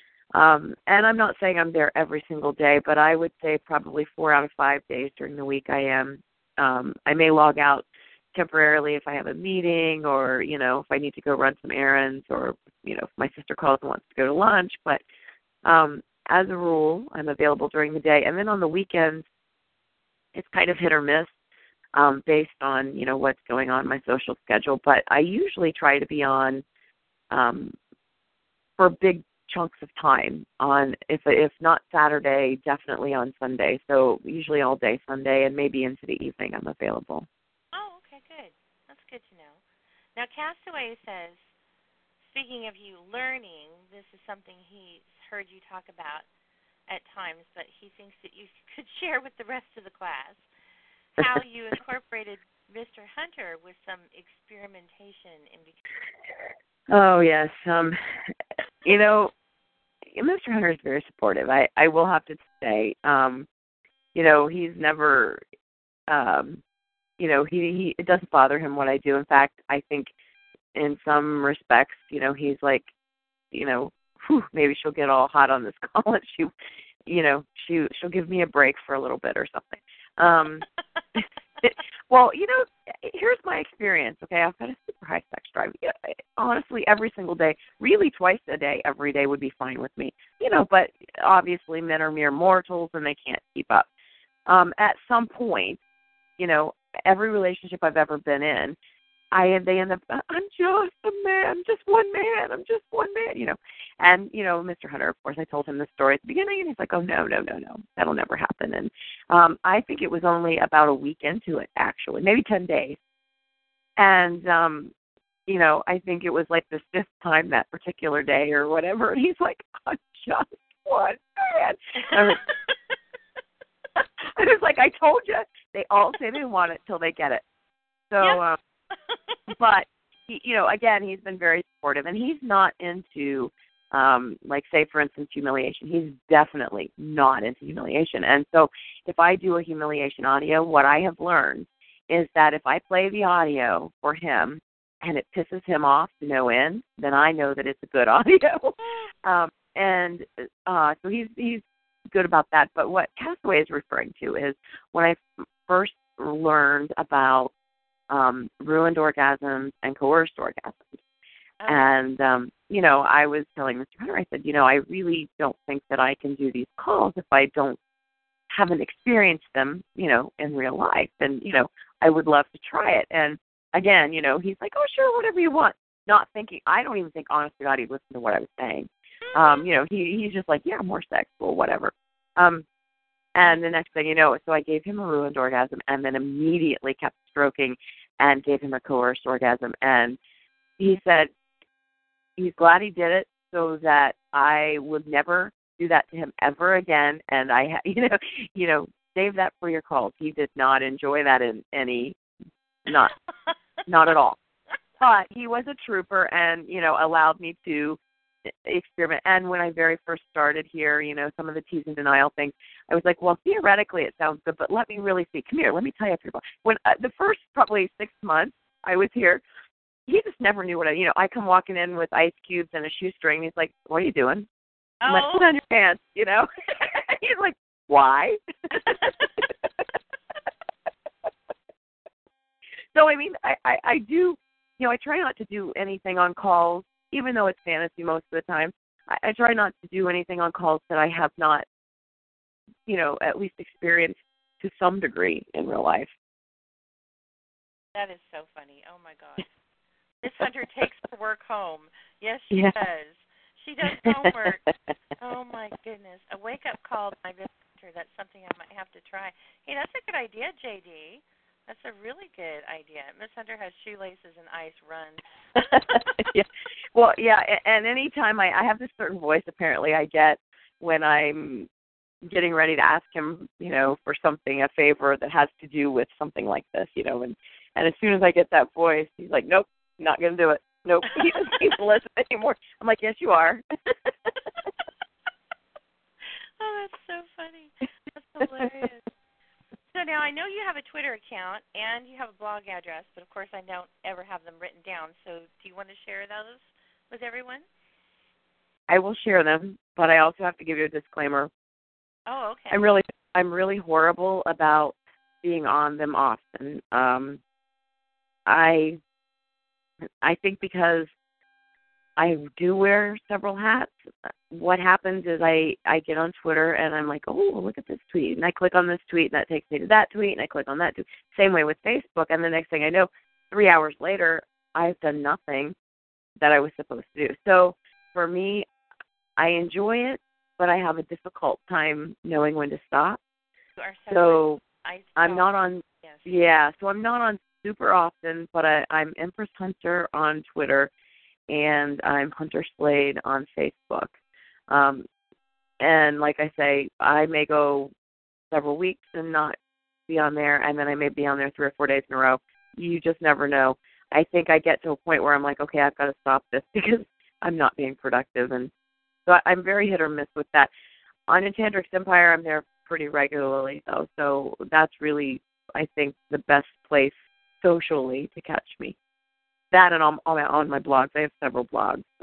Um, and I'm not saying I'm there every single day, but I would say probably four out of five days during the week I am. Um, I may log out temporarily if I have a meeting, or, you know, if I need to go run some errands, or, you know, if my sister calls and wants to go to lunch. But um, as a rule, I'm available during the day. And then on the weekends, it's kind of hit or miss um, based on, you know, what's going on in my social schedule. But I usually try to be on um, for big chunks of time on, if if not Saturday, definitely on Sunday. So usually all day Sunday, and maybe into the evening I'm available. Oh, okay, good. That's good to know. Now, Castaway says, speaking of you learning, this is something he's heard you talk about at times, but he thinks that you could share with the rest of the class how you incorporated Mister Hunter with some experimentation in between. Oh, yes. Um, you know, Mister Hunter is very supportive. I, I will have to say, um, you know, he's never, um, you know, he, he it doesn't bother him what I do. In fact, I think in some respects, you know, he's like, you know, whew, maybe she'll get all hot on this call if she you know, she she'll give me a break for a little bit or something. Um, well, you know, here's my experience. Okay, I've got a super high sex drive. Yeah, honestly, every single day, really twice a day, every day would be fine with me. You know, but obviously, men are mere mortals and they can't keep up. Um, at some point, you know, every relationship I've ever been in, I they end up, I'm just a man, just one man, I'm just one man, you know. And, you know, Mister Hunter, of course, I told him this story at the beginning, and he's like, oh, no, no, no, no, that'll never happen. And um, I think it was only about a week into it, actually, maybe ten days. And, um, you know, I think it was like the fifth time that particular day or whatever, and he's like, I'm just one man. I was, I was like, I told you, they all say they want it till they get it. So, Yep. um, but, he, you know, again, he's been very supportive, and he's not into, um, like, say, for instance, humiliation. He's definitely not into humiliation. And so if I do a humiliation audio, what I have learned is that if I play the audio for him and it pisses him off to no end, then I know that it's a good audio. um, and uh, so he's he's good about that. But what Castaway is referring to is when I first learned about Um, ruined orgasms and coerced orgasms. Oh. And, um, you know, I was telling Mister Hunter, I said, you know, I really don't think that I can do these calls if I don't, haven't experienced them, you know, in real life. And, you know, I would love to try it. And, again, you know, he's like, oh, sure, whatever you want. Not thinking, I don't even think, honest to God, he listened to what I was saying. Um, you know, he he's just like, yeah, more sex, well, whatever. Um, And the next thing you know, so I gave him a ruined orgasm and then immediately kept stroking and gave him a coerced orgasm. And he said he's glad he did it so that I would never do that to him ever again. And I, ha- you know, you know, save that for your calls. He did not enjoy that in any, not, not at all. But he was a trooper and, you know, allowed me to experiment. And when I very first started here, you know, some of the tease and denial things, I was like, well, theoretically it sounds good, but let me really see. Come here, let me tell you if you're about. When uh, the first probably six months I was here, he just never knew what I, you know, I come walking in with ice cubes and a shoestring. He's like, what are you doing? I'm Oh. like, put on your pants, you know. He's like, why? So, I mean, I, I, I do, you know, I try not to do anything on calls, even though it's fantasy most of the time. I, I try not to do anything on calls that I have not, you know, at least experienced to some degree in real life. That is so funny. Oh, my gosh. Miss Hunter takes her work home. Yes, she Yeah. does. She does homework. Oh, my goodness. A wake-up call by Miss Hunter. That's something I might have to try. Hey, that's a good idea, J D. That's a really good idea. Miss Hunter has shoelaces and ice run. Yeah. Well, yeah, and any time I, I have this certain voice apparently I get when I'm getting ready to ask him, you know, for something, a favor that has to do with something like this, you know, and, and as soon as I get that voice, he's like, nope, not going to do it. Nope, he doesn't need to listen anymore. I'm like, yes, you are. Oh, that's so funny. That's hilarious. So now I know you have a Twitter account and you have a blog address, but of course I don't ever have them written down. So do you want to share those with everyone? I will share them, but I also have to give you a disclaimer. Oh, okay. I'm really, I'm really horrible about being on them often. Um, I, I think because I do wear several hats. What happens is I, I get on Twitter and I'm like, oh, look at this tweet. And I click on this tweet and that takes me to that tweet and I click on that tweet. Same way with Facebook. And the next thing I know, three hours later, I've done nothing that I was supposed to do. So for me, I enjoy it, but I have a difficult time knowing when to stop. You are So I I'm not on, yes. yeah, so I'm not on super often, but I, I'm Empress Hunter on Twitter. And I'm Hunter Slade on Facebook. Um, and like I say, I may go several weeks and not be on there, and then I may be on there three or four days in a row. You just never know. I think I get to a point where I'm like, okay, I've got to stop this because I'm not being productive. And so I'm very hit or miss with that. On Enchantrix Empire, I'm there pretty regularly, though. So that's really, I think, the best place socially to catch me. That and on, on, my, on my blogs. I have several blogs. So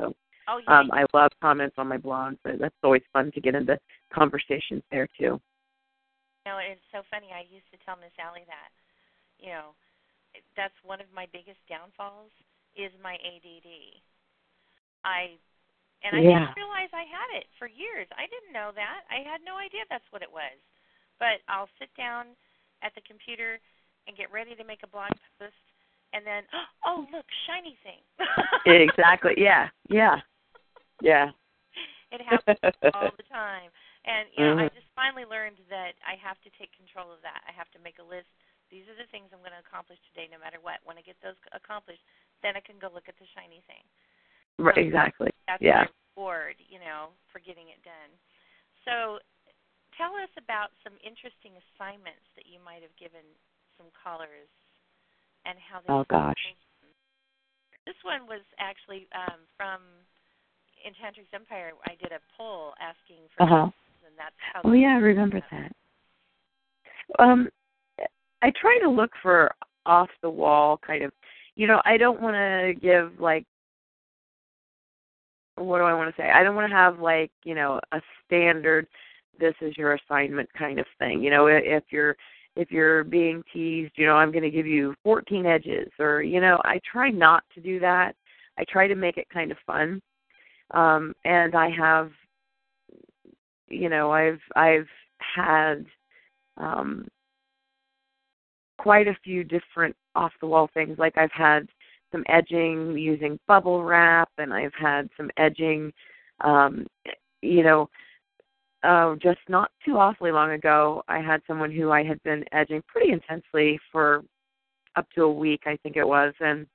Oh, yeah. Um, I love comments on my blog, so that's always fun to get into conversations there, too. You know, it's so funny. I used to tell Miss Allie that, you know, that's one of my biggest downfalls is my A D D. I and I Yeah. didn't realize I had it for years. I didn't know that. I had no idea that's what it was. But I'll sit down at the computer and get ready to make a blog post, and then, oh, look, shiny thing. Exactly. Yeah. Yeah. Yeah. It happens all the time. And, you know, mm-hmm. I just finally learned that I have to take control of that. I have to make a list. These are the things I'm going to accomplish today no matter what. When I get those accomplished, then I can go look at the shiny thing. Right, So exactly. that's Yeah. my reward, you know, for getting it done. So tell us about some interesting assignments that you might have given some callers and how they Oh, gosh. them. This one was actually um, from Enchantrix Empire. I did a poll asking for uh-huh. questions, and that's how. Oh, yeah, I remember that. Um, I try to look for off-the-wall kind of, you know, I don't want to give, like, what do I want to say? I don't want to have, like, you know, a standard, this is your assignment kind of thing. You know, if you're if you're being teased, you know, I'm going to give you fourteen edges, or, you know, I try not to do that. I try to make it kind of fun. Um, and I have, you know, I've I've had um, quite a few different off-the-wall things. Like I've had some edging using bubble wrap, and I've had some edging, um, you know, uh, just not too awfully long ago, I had someone who I had been edging pretty intensely for up to a week, I think it was, and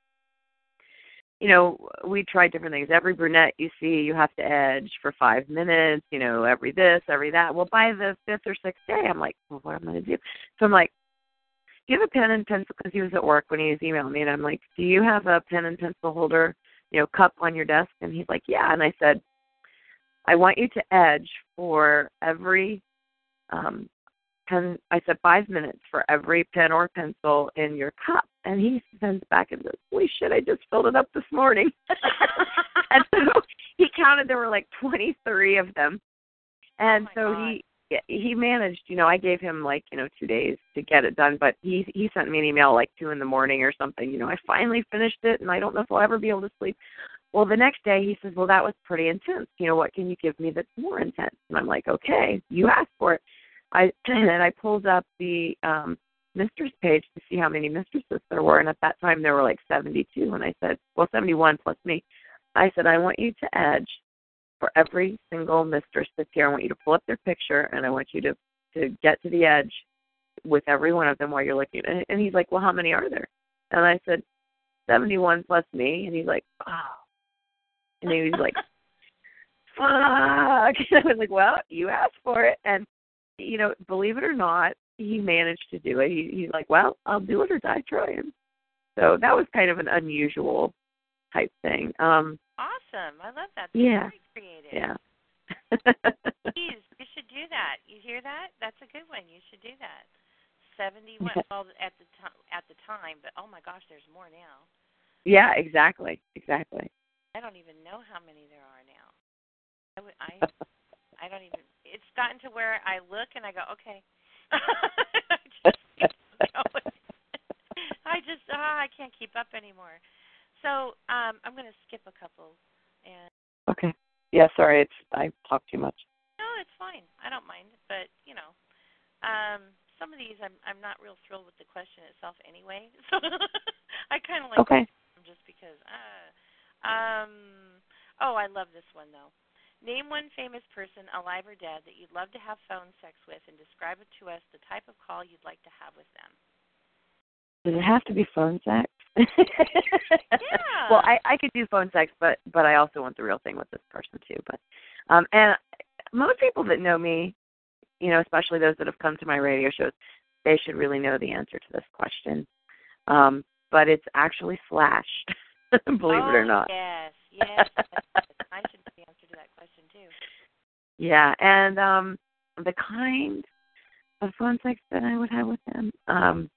you know, we tried different things. Every brunette you see, you have to edge for five minutes, you know, every this, every that. Well, by the fifth or sixth day, I'm like, well, what am I going to do? So I'm like, do you have a pen and pencil? Because he was at work when he was emailing me, and I'm like, do you have a pen and pencil holder, you know, cup on your desk? And he's like, yeah. And I said, I want you to edge for every um, pen. I said, five minutes for every pen or pencil in your cup. And he sends back and goes, holy shit, I just filled it up this morning. And so he counted, there were like twenty-three of them. And oh so God. he he managed, you know, I gave him like, you know, two days to get it done, but he he sent me an email like two in the morning or something, you know, I finally finished it and I don't know if I'll ever be able to sleep. Well, the next day he says, well, that was pretty intense. You know, what can you give me that's more intense? And I'm like, okay, you asked for it. I and I pulled up the um, mistress page to see how many mistresses there were, and at that time there were like seventy-two. And I said, well, seventy-one plus me. I said, I want you to edge for every single mistress that's here. I want you to pull up their picture, and I want you to, to get to the edge with every one of them while you're looking. And, and he's like, well, how many are there? And I said, seventy-one plus me. And he's like, oh. And he was like, fuck. And I was like, well, you asked for it. And, you know, believe it or not, he managed to do it. He, he's like, well, I'll do it or die trying. So that was kind of an unusual type thing. Um, awesome. I love that. That's yeah. very creative. Yeah. Please, you should do that. You hear that? That's a good one. You should do that. seventy-one well, at the time, at the time, but oh my gosh, there's more now. Yeah, exactly. Exactly. I don't even know how many there are now. I, would, I, I don't even. It's gotten to where I look and I go, okay. I just keep going. I just, ah, I can't keep up anymore. So um, I'm going to skip a couple. And okay. Yeah, sorry, it's I talk too much. no, it's fine. I don't mind, but you know, um, some of these I'm I'm not real thrilled with the question itself anyway. So I kind of like okay. them just because. Uh, um. Oh, I love this one though. Name one famous person, alive or dead, that you'd love to have phone sex with, and describe it to us the type of call you'd like to have with them. Does it have to be phone sex? Yeah. Well, I, I could do phone sex, but but I also want the real thing with this person too. But um, and most people that know me, you know, especially those that have come to my radio shows, they should really know the answer to this question. Um, but it's actually Slash, believe oh, it or not. Yes, yes, yes. I should know the answer to that question too. Yeah, and um, the kind of phone sex that I would have with them, um,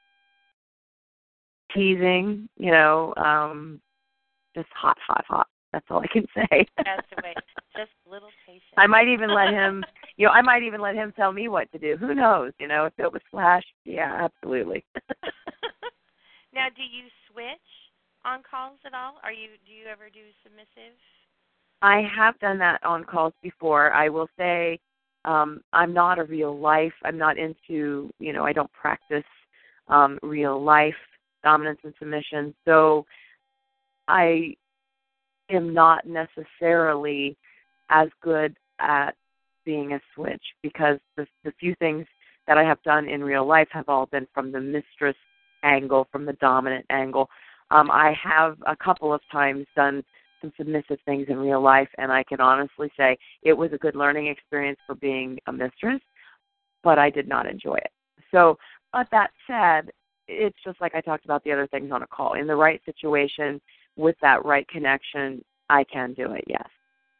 teasing, you know, um, just hot, hot, hot. That's all I can say. That's the way. Just a little patience. I might even let him, you know, I might even let him tell me what to do. Who knows? You know, if it was Flash, yeah, absolutely. Now, do you switch on calls at all? Are you? Do you ever do submissive? I have done that on calls before. I will say um, I'm not a real life. I'm not into, you know, I don't practice um, real life dominance and submission. So I am not necessarily as good at being a switch because the, the few things that I have done in real life have all been from the mistress angle, from the dominant angle. Um, I have a couple of times done some submissive things in real life, and I can honestly say it was a good learning experience for being a mistress, but I did not enjoy it. So, but that said, it's just like I talked about the other things on a call. In the right situation, with that right connection, I can do it, yes.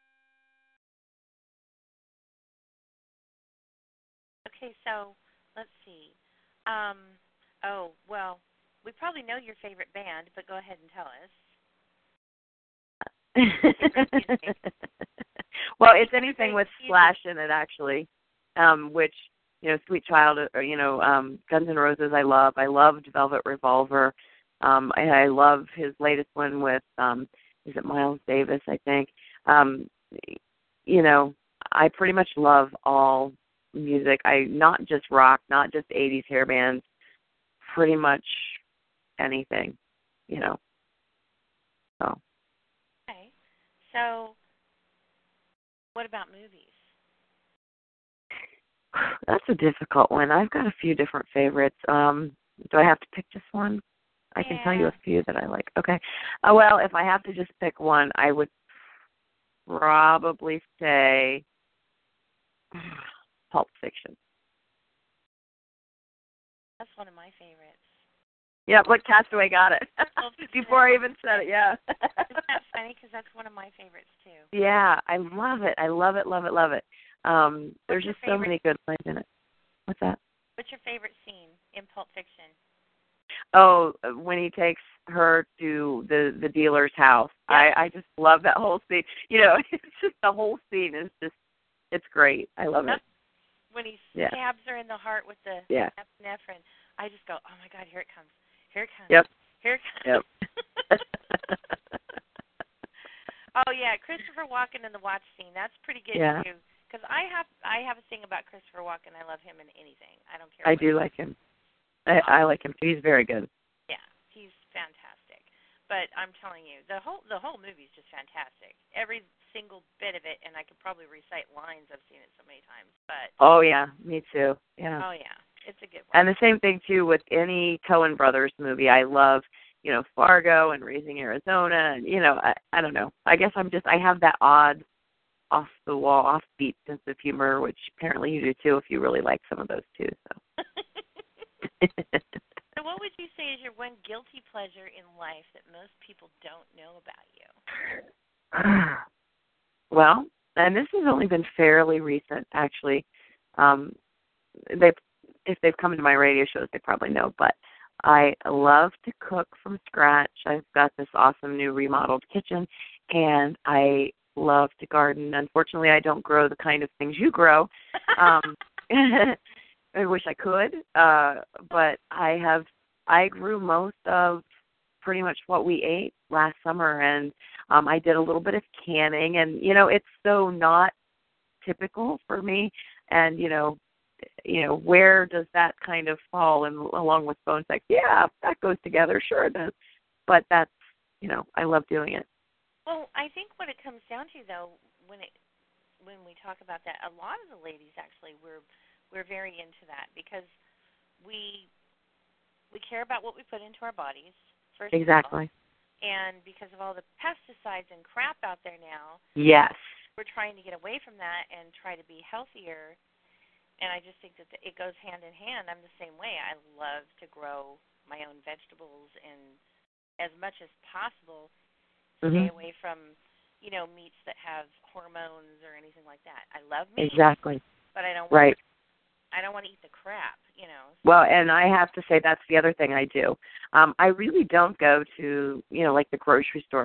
Okay, so let's see. Um, oh, well, we probably know your favorite band, but go ahead and tell us. Well, it's anything with Slash in it, actually, um, which, you know, Sweet Child, or, you know, um, Guns N' Roses I love. I loved Velvet Revolver. Um, I, I love his latest one with, um, is it Miles Davis, I think. Um, you know, I pretty much love all music. I not just rock, not just eighties hair bands, pretty much anything, you know. So. Okay. So, what about movies? That's a difficult one. I've got a few different favorites. Um, do I have to pick just one? I yeah. can tell you a few that I like. Okay. Uh, well, if I have to just pick one, I would probably say Pulp Fiction. That's one of my favorites. Yeah, but Castaway got it before I even said it. Yeah. Isn't that funny? Because that's one of my favorites too. Yeah, I love it. I love it. Love it. Love it. Um, there's just so many good lines in it. What's that? What's your favorite scene in Pulp Fiction? Oh, when he takes her to the the dealer's house. Yep. I I just love that whole scene. You know, it's just the whole scene is just it's great. I love yep. it. When he yeah. stabs her in the heart with the yeah. epinephrine, I just go, oh my God, here it comes, here it comes, yep. here it comes. Yep. Oh yeah, Christopher Walken in the watch scene. That's pretty good yeah. too. Because I have I have a thing about Christopher Walken. I love him in anything. I don't care. I do like him. I, I like him too. He's very good. Yeah, he's fantastic. But I'm telling you, the whole the whole movie is just fantastic. Every single bit of it, and I could probably recite lines. I've seen it so many times. But oh yeah, me too. Yeah. Oh yeah, it's a good one. And the same thing too with any Coen Brothers movie. I love, you know, Fargo and Raising Arizona, and you know, I I don't know. I guess I'm just I have that odd, off the wall, offbeat sense of humor, which apparently you do too if you really like some of those too. So. So what would you say is your one guilty pleasure in life that most people don't know about you? Well, and this has only been fairly recent, actually. Um, they, if they've come to my radio shows, they probably know, but I love to cook from scratch. I've got this awesome new remodeled kitchen, and I love to garden. Unfortunately, I don't grow the kind of things you grow. Um I wish I could, uh, but I have, I grew most of pretty much what we ate last summer, and um, I did a little bit of canning, and, you know, it's so not typical for me, and, you know, you know, where does that kind of fall in, along with phone sex? Yeah, that goes together, sure it does, but that's, you know, I love doing it. Well, I think what it comes down to, though, when it when we talk about that, a lot of the ladies actually were We're very into that because we we care about what we put into our bodies, first exactly. of all. And because of all the pesticides and crap out there now, yes, we're trying to get away from that and try to be healthier. And I just think that it goes hand in hand. I'm the same way. I love to grow my own vegetables and as much as possible stay mm-hmm. away from, you know, meats that have hormones or anything like that. I love meat. Exactly. But I don't right. want I don't want to eat the crap, you know. Well, and I have to say that's the other thing I do. Um, I really don't go to, you know, like the grocery store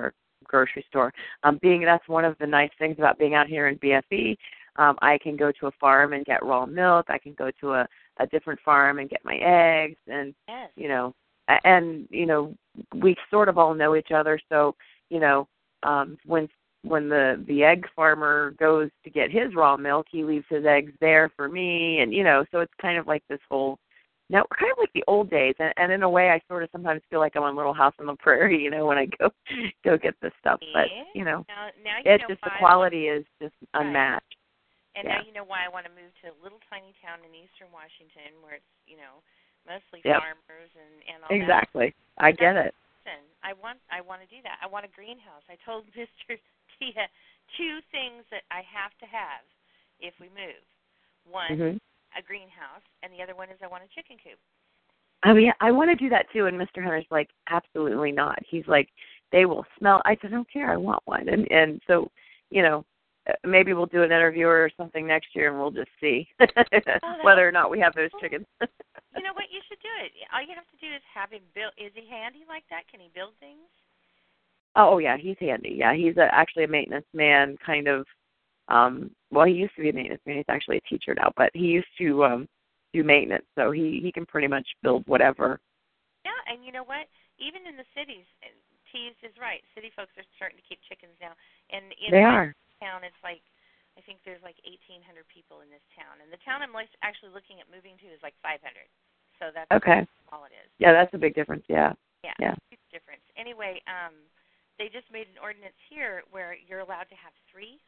grocery store. Um, being that's one of the nice things about being out here in B F E. Um, I can go to a farm and get raw milk. I can go to a, a different farm and get my eggs, and Yes. you know, and you know, we sort of all know each other. So you know, um, when when the the egg farmer goes to get his raw milk, he leaves his eggs there for me, and you know, so it's kind of like this whole, now kind of like the old days, and, and in a way, I sort of sometimes feel like I'm on Little House on the Prairie, you know, when I go go get this stuff. But you know, now, now you it's know just the why quality is just Right. unmatched. And Yeah. now you know why I want to move to a little tiny town in eastern Washington where it's, you know, mostly Yep. farmers and, and all Exactly. that. I get it. Listen, I want I want to do that. I want a greenhouse. I told Mister Tia two things that I have to have if we move. One, Mm-hmm. a greenhouse, and the other one is I want a chicken coop. I mean, I want to do that too. And Mister Hunter's like, absolutely not. He's like, they will smell. I said, I don't care. I want one. And and so, you know, uh, maybe we'll do an interview or something next year, and we'll just see Oh, whether or not we have those cool. chickens. You know what? You should do it. All you have to do is have him build. Is he handy like that? Can he build things? Oh yeah, he's handy. Yeah, he's a, actually a maintenance man, kind of. Um, well, he used to be a maintenance man. He's actually a teacher now, but he used to um, do maintenance, so he he can pretty much build whatever. Yeah, and you know what? Even in the cities, and Tease is right. City folks are starting to keep chickens now, and in They my are. town, it's like I think there's like eighteen hundred people in this town, and the town I'm like actually looking at moving to is like five hundred. So that's Okay. how small it is. Yeah, that's a big difference. Yeah. Yeah, Yeah. huge difference. Anyway, um, they just made an ordinance here where you're allowed to have three.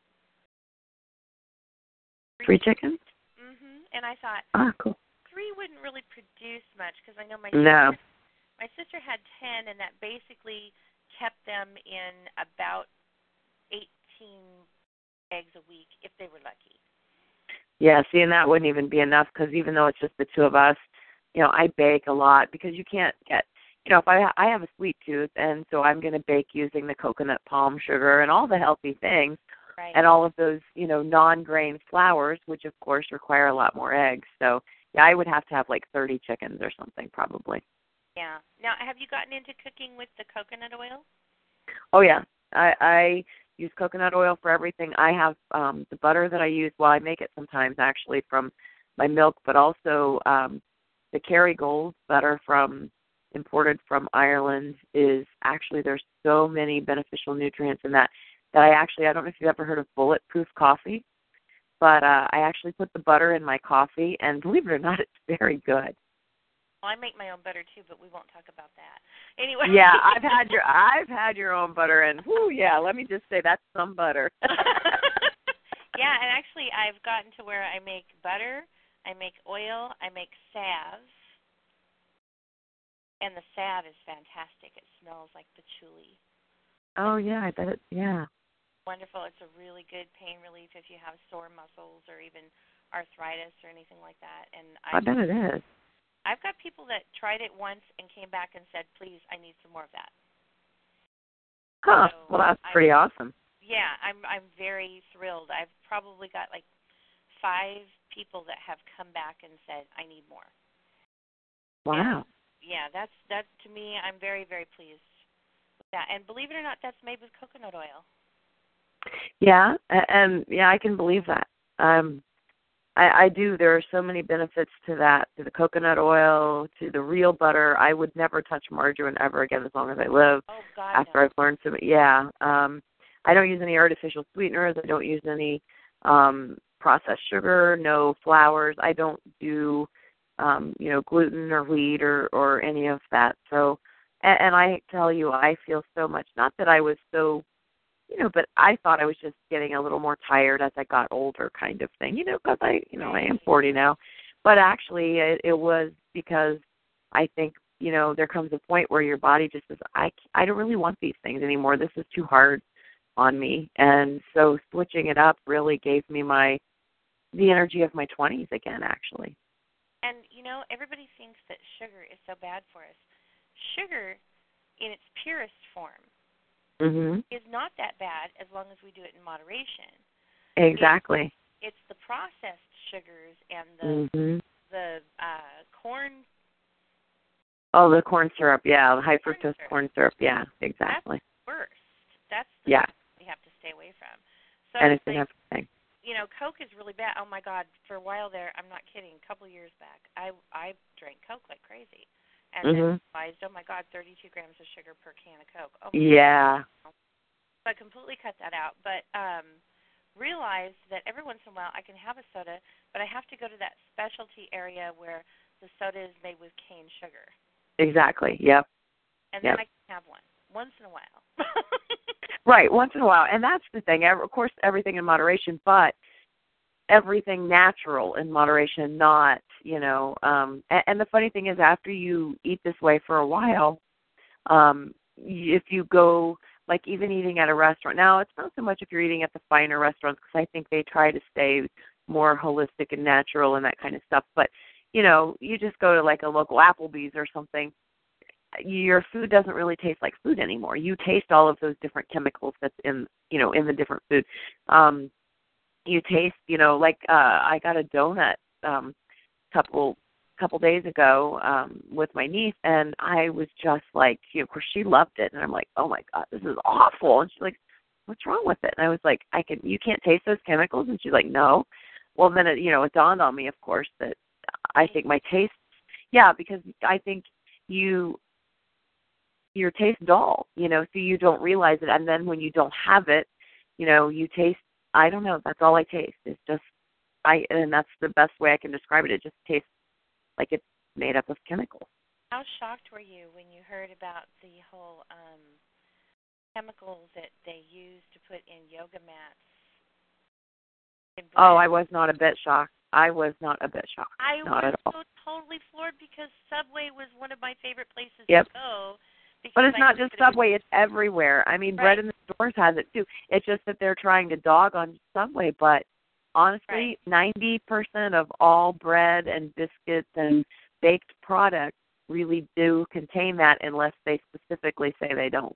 Three chickens? Mhm. And I thought Ah, cool. three wouldn't really produce much because I know my No. sister, my sister had ten, and that basically kept them in about eighteen eggs a week if they were lucky. Yeah, see, and that wouldn't even be enough because even though it's just the two of us, you know, I bake a lot because you can't get, you know, if I I have a sweet tooth, and so I'm going to bake using the coconut palm sugar and all the healthy things, Right. and all of those, you know, non-grain flours, which of course require a lot more eggs. So yeah, I would have to have like thirty chickens or something probably. Yeah. Now, have you gotten into cooking with the coconut oil? Oh yeah, I I use coconut oil for everything. I have um the butter that I use. Well, I make it sometimes actually from my milk, but also um the Kerrygold butter from imported from Ireland is actually, there's so many beneficial nutrients in that that I actually, I don't know if you've ever heard of bulletproof coffee, but uh, I actually put the butter in my coffee, and believe it or not, it's very good. Well, I make my own butter too, but we won't talk about that. Anyway. Yeah, I've had your I've had your own butter, and whoo, yeah, let me just say that's some butter. Yeah, and actually, I've gotten to where I make butter, I make oil, I make salve, and the salve is fantastic. It smells like patchouli. Oh yeah, I bet it. Yeah. Wonderful. It's a really good pain relief if you have sore muscles or even arthritis or anything like that. And I, I bet it is. I've got people that tried it once and came back and said, "Please, I need some more of that." Huh. So Well, that's I, pretty awesome. Yeah, I'm I'm very thrilled. I've probably got like five people that have come back and said, "I need more." Wow. And yeah, that's that to me. I'm very very pleased with that. And believe it or not, that's made with coconut oil. Yeah, a- and yeah, I can believe that. Um, I, I do. There are so many benefits to that, to the coconut oil, to the real butter. I would never touch margarine ever again as long as I live. Oh God, After no. I've learned some, yeah. Um, I don't use any artificial sweeteners. I don't use any um, processed sugar, no flours. I don't do, um, you know, gluten or wheat or or any of that. So, and, and I tell you, I feel so much. Not that I was so, you know, but I thought I was just getting a little more tired as I got older, kind of thing. You know, because I, you know, I am forty now. But actually, it, it was because I think, you know, there comes a point where your body just says, I, I don't really want these things anymore. This is too hard on me. And so switching it up really gave me my, the energy of my twenties again, actually. And, you know, everybody thinks that sugar is so bad for us. Sugar, in its purest form, Mm-hmm. is not that bad as long as we do it in moderation. Exactly. It's, it's the processed sugars and the Mm-hmm. the uh, corn. Oh, the corn syrup, yeah, the high Corn fructose syrup. corn syrup, yeah, exactly. That's worse. things Yeah. you have to stay away from. So And it's it's in like, everything. you know, Coke is really bad. Oh my God! For a while there, I'm not kidding. A couple years back, I I drank Coke like crazy, and then Mhm. realized, oh my God, thirty-two grams of sugar per can of Coke. Oh, Yeah. so I completely cut that out. But um, realized that every once in a while I can have a soda, but I have to go to that specialty area where the soda is made with cane sugar, Exactly. Yep. and Yep. then I can have one once in a while. Right, once in a while. And that's the thing. Of course, everything in moderation, but everything natural in moderation, not, you know, um, and, and the funny thing is after you eat this way for a while, um, if you go, like even eating at a restaurant, now it's not so much if you're eating at the finer restaurants because I think they try to stay more holistic and natural and that kind of stuff, but, you know, you just go to like a local Applebee's or something, your food doesn't really taste like food anymore. You taste all of those different chemicals that's in, you know, in the different food. Um, you taste, you know, like uh, I got a donut um, couple couple days ago um, with my niece, and I was just like, you know, of course she loved it, and I'm like, oh my God, this is awful. And she's like, what's wrong with it? And I was like, I can, you can't taste those chemicals, and she's like, no. Well, then it, you know, it dawned on me, of course, that I think my taste, yeah, because I think you. your taste dull, you know, so you don't realize it. And then when you don't have it, you know, you taste, I don't know, that's all I taste. It's just, I, and that's the best way I can describe it. It just tastes like it's made up of chemicals. How shocked were you when you heard about the whole um, chemicals that they use to put in yoga mats? In Oh, bread? I was not a bit shocked. I was not a bit shocked. I Not was at all. so totally floored because Subway was one of my favorite places Yep. to go. But it's I not just Subway, it's everywhere. I mean, right. bread in the stores has it too. It's just that they're trying to dog on Subway, but honestly, right. ninety percent of all bread and biscuits and baked products really do contain that unless they specifically say they don't.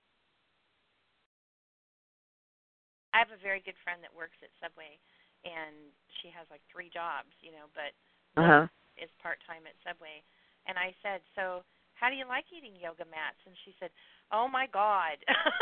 I have a very good friend that works at Subway, and she has like three jobs, you know, but Uh-huh. is part-time at Subway. And I said, so how do you like eating yoga mats? And she said, oh, my God.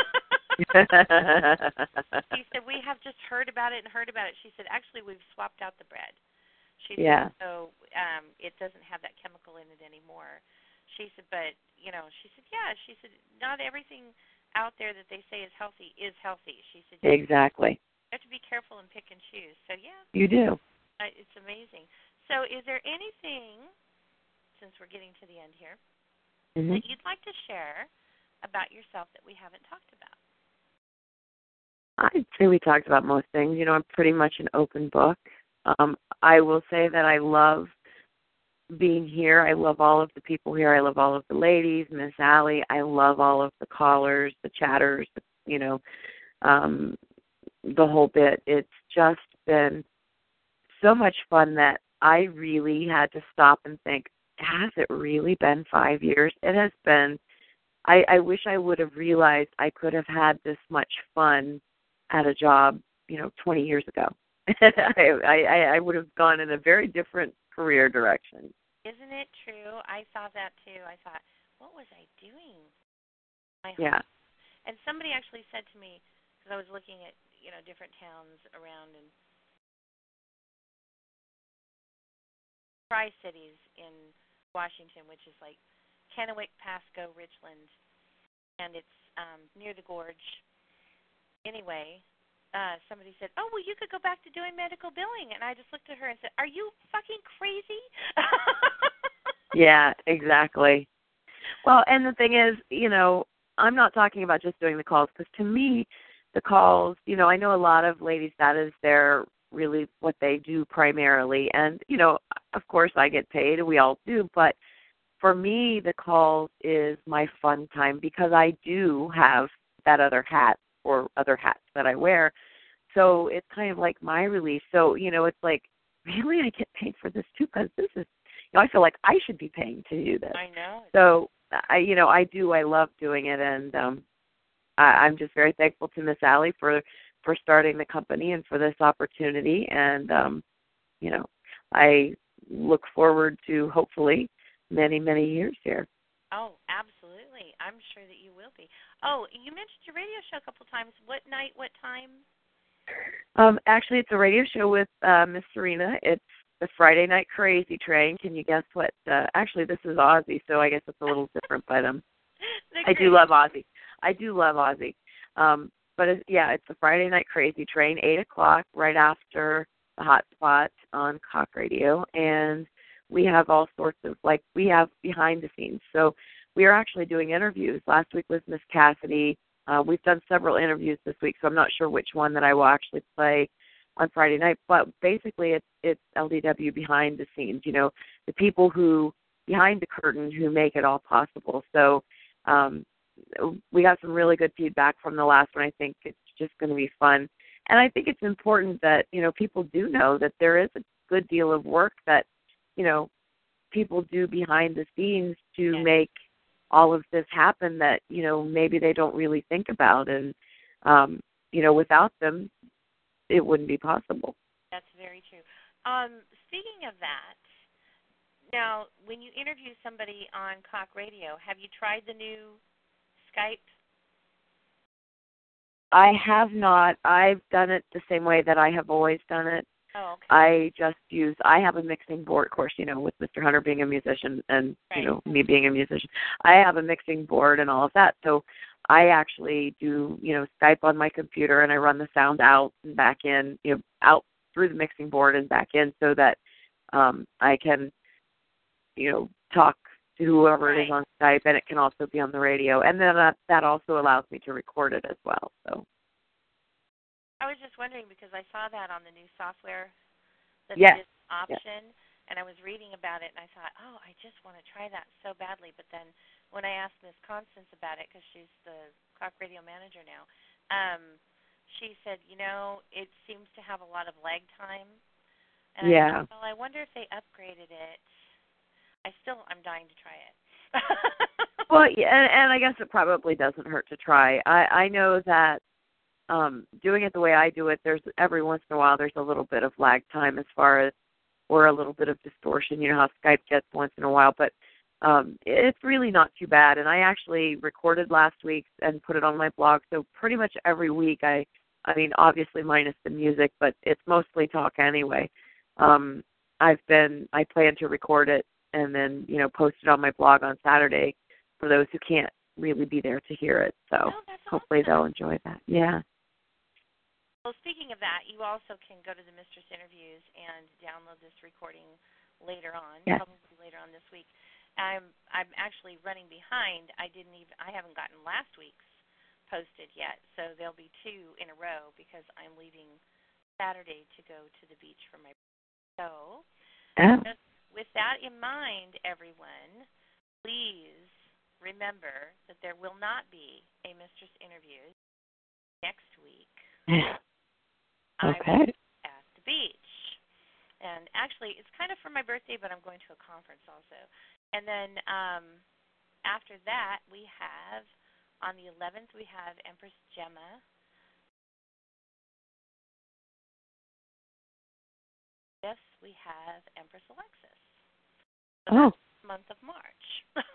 She said, we have just heard about it and heard about it. She said, actually, we've swapped out the bread. She yeah. said, so um, it doesn't have that chemical in it anymore. She said, but, you know, she said, yeah. She said, not everything out there that they say is healthy is healthy. She said, exactly. You have to be careful and pick and choose. So, yeah. You do. Uh, it's amazing. So is there anything, since we're getting to the end here, mm-hmm. that you'd like to share about yourself that we haven't talked about? I'd say we talked about most things. You know, I'm pretty much an open book. Um, I will say that I love being here. I love all of the people here. I love all of the ladies, Miss Allie. I love all of the callers, the chatters, the, you know, um, the whole bit. It's just been so much fun that I really had to stop and think, has it really been five years? It has been. I, I wish I would have realized I could have had this much fun at a job, you know, twenty years ago. I, I, I would have gone in a very different career direction. Isn't it true? I thought that too. I thought, what was I doing? My yeah. home. And somebody actually said to me, because I was looking at, you know, different towns around and Tri-Cities in Washington, which is like Kennewick, Pasco, Richland, and it's um, near the gorge. Anyway, uh, somebody said, oh, well, you could go back to doing medical billing. And I just looked at her and said, are you fucking crazy? Yeah, exactly. Well, and the thing is, you know, I'm not talking about just doing the calls, because to me, the calls, you know, I know a lot of ladies, that is their really what they do primarily. And, you know, of course I get paid, and we all do, but for me, the calls is my fun time, because I do have that other hat or other hats that I wear. So it's kind of like my release. So, you know, it's like, really, I get paid for this too, because this is, you know, I feel like I should be paying to do this. I know. So, I, you know, I do, I love doing it, and um, I, I'm just very thankful to Miss Allie for, for starting the company and for this opportunity. And, um, you know, I look forward to hopefully many, many years here. Oh, absolutely. I'm sure that you will be. Oh, you mentioned your radio show a couple times. What night, what time? Um, actually, it's a radio show with uh, Miss Serena. It's the Friday Night Crazy Train. Can you guess what? Uh, actually, this is Ozzy, so I guess it's a little different, but um, I do love Ozzy. I do love Ozzy. Um, but it, yeah, it's the Friday Night Crazy Train, eight o'clock, right after the Hot Spot on Cock Radio, and we have all sorts of, like, we have behind the scenes. So we are actually doing interviews. Last week was Miss Cassidy. Uh, we've done several interviews this week, so I'm not sure which one that I will actually play on Friday night. But basically, it's it's L D W behind the scenes. You know, the people who behind the curtain who make it all possible. So um, we got some really good feedback from the last one. I think it's just going to be fun, and I think it's important that you know people do know that there is a good deal of work that you know people do behind the scenes to yes. make all of this happen that, you know, maybe they don't really think about. And, um, you know, without them, it wouldn't be possible. That's very true. Um, speaking of that, now, when you interview somebody on Cock Radio, have you tried the new Skype? I have not. I've done it the same way that I have always done it. Oh, okay. I just use, I have a mixing board, of course, you know, with Mister Hunter being a musician and, right. you know, me being a musician. I have a mixing board and all of that. So I actually do, you know, Skype on my computer and I run the sound out and back in, you know, out through the mixing board and back in so that um, I can, you know, talk to whoever right. it is on Skype, and it can also be on the radio. And then that, that also allows me to record it as well, so. I was just wondering because I saw that on the new software, that yes. this option, yes. and I was reading about it, and I thought, oh, I just want to try that so badly. But then when I asked Miss Constance about it, because she's the Cock Radio manager now, um, she said, you know, it seems to have a lot of lag time. And yeah. I thought, well, I wonder if they upgraded it. I still, I'm dying to try it. Well, yeah, and, and I guess it probably doesn't hurt to try. I, I know that Um, doing it the way I do it, there's every once in a while there's a little bit of lag time as far as, or a little bit of distortion, you know how Skype gets once in a while, but um, it's really not too bad. And I actually recorded last week and put it on my blog, so pretty much every week I, I mean, obviously minus the music, but it's mostly talk anyway. Um, I've been, I plan to record it and then, you know, post it on my blog on Saturday for those who can't really be there to hear it. So oh, that's hopefully awesome. they'll enjoy that. Yeah. Well, speaking of that, you also can go to the Mistress Interviews and download this recording later on, yes. probably later on this week. I'm I'm actually running behind. I didn't even I haven't gotten last week's posted yet, so there'll be two in a row because I'm leaving Saturday to go to the beach for my so. Oh. Just with that in mind, everyone, please remember that there will not be a Mistress Interviews next week. Okay. I'm at the beach. And actually, it's kind of for my birthday, but I'm going to a conference also. And then um, after that, we have, on the eleventh, we have Empress Gemma. Yes, we have Empress Alexis. So oh. that's the month of March.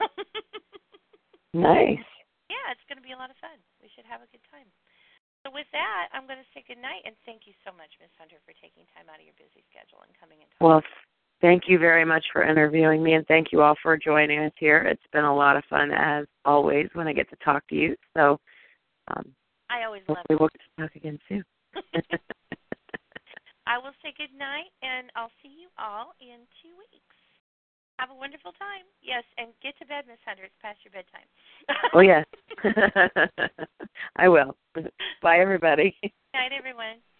Nice. Yeah, it's going to be a lot of fun. We should have a good time. So with that, I'm going to say good night, and thank you so much, Miss Hunter, for taking time out of your busy schedule and coming and talking. Well, thank you very much for interviewing me, and thank you all for joining us here. It's been a lot of fun, as always, when I get to talk to you. So um, I always love hopefully we'll get to talk again soon. I will say good night, and I'll see you all in two weeks. Have a wonderful time. Yes, and get to bed, Miss Hunter. It's past your bedtime. Oh, yes. I will. Bye, everybody. Good night, everyone.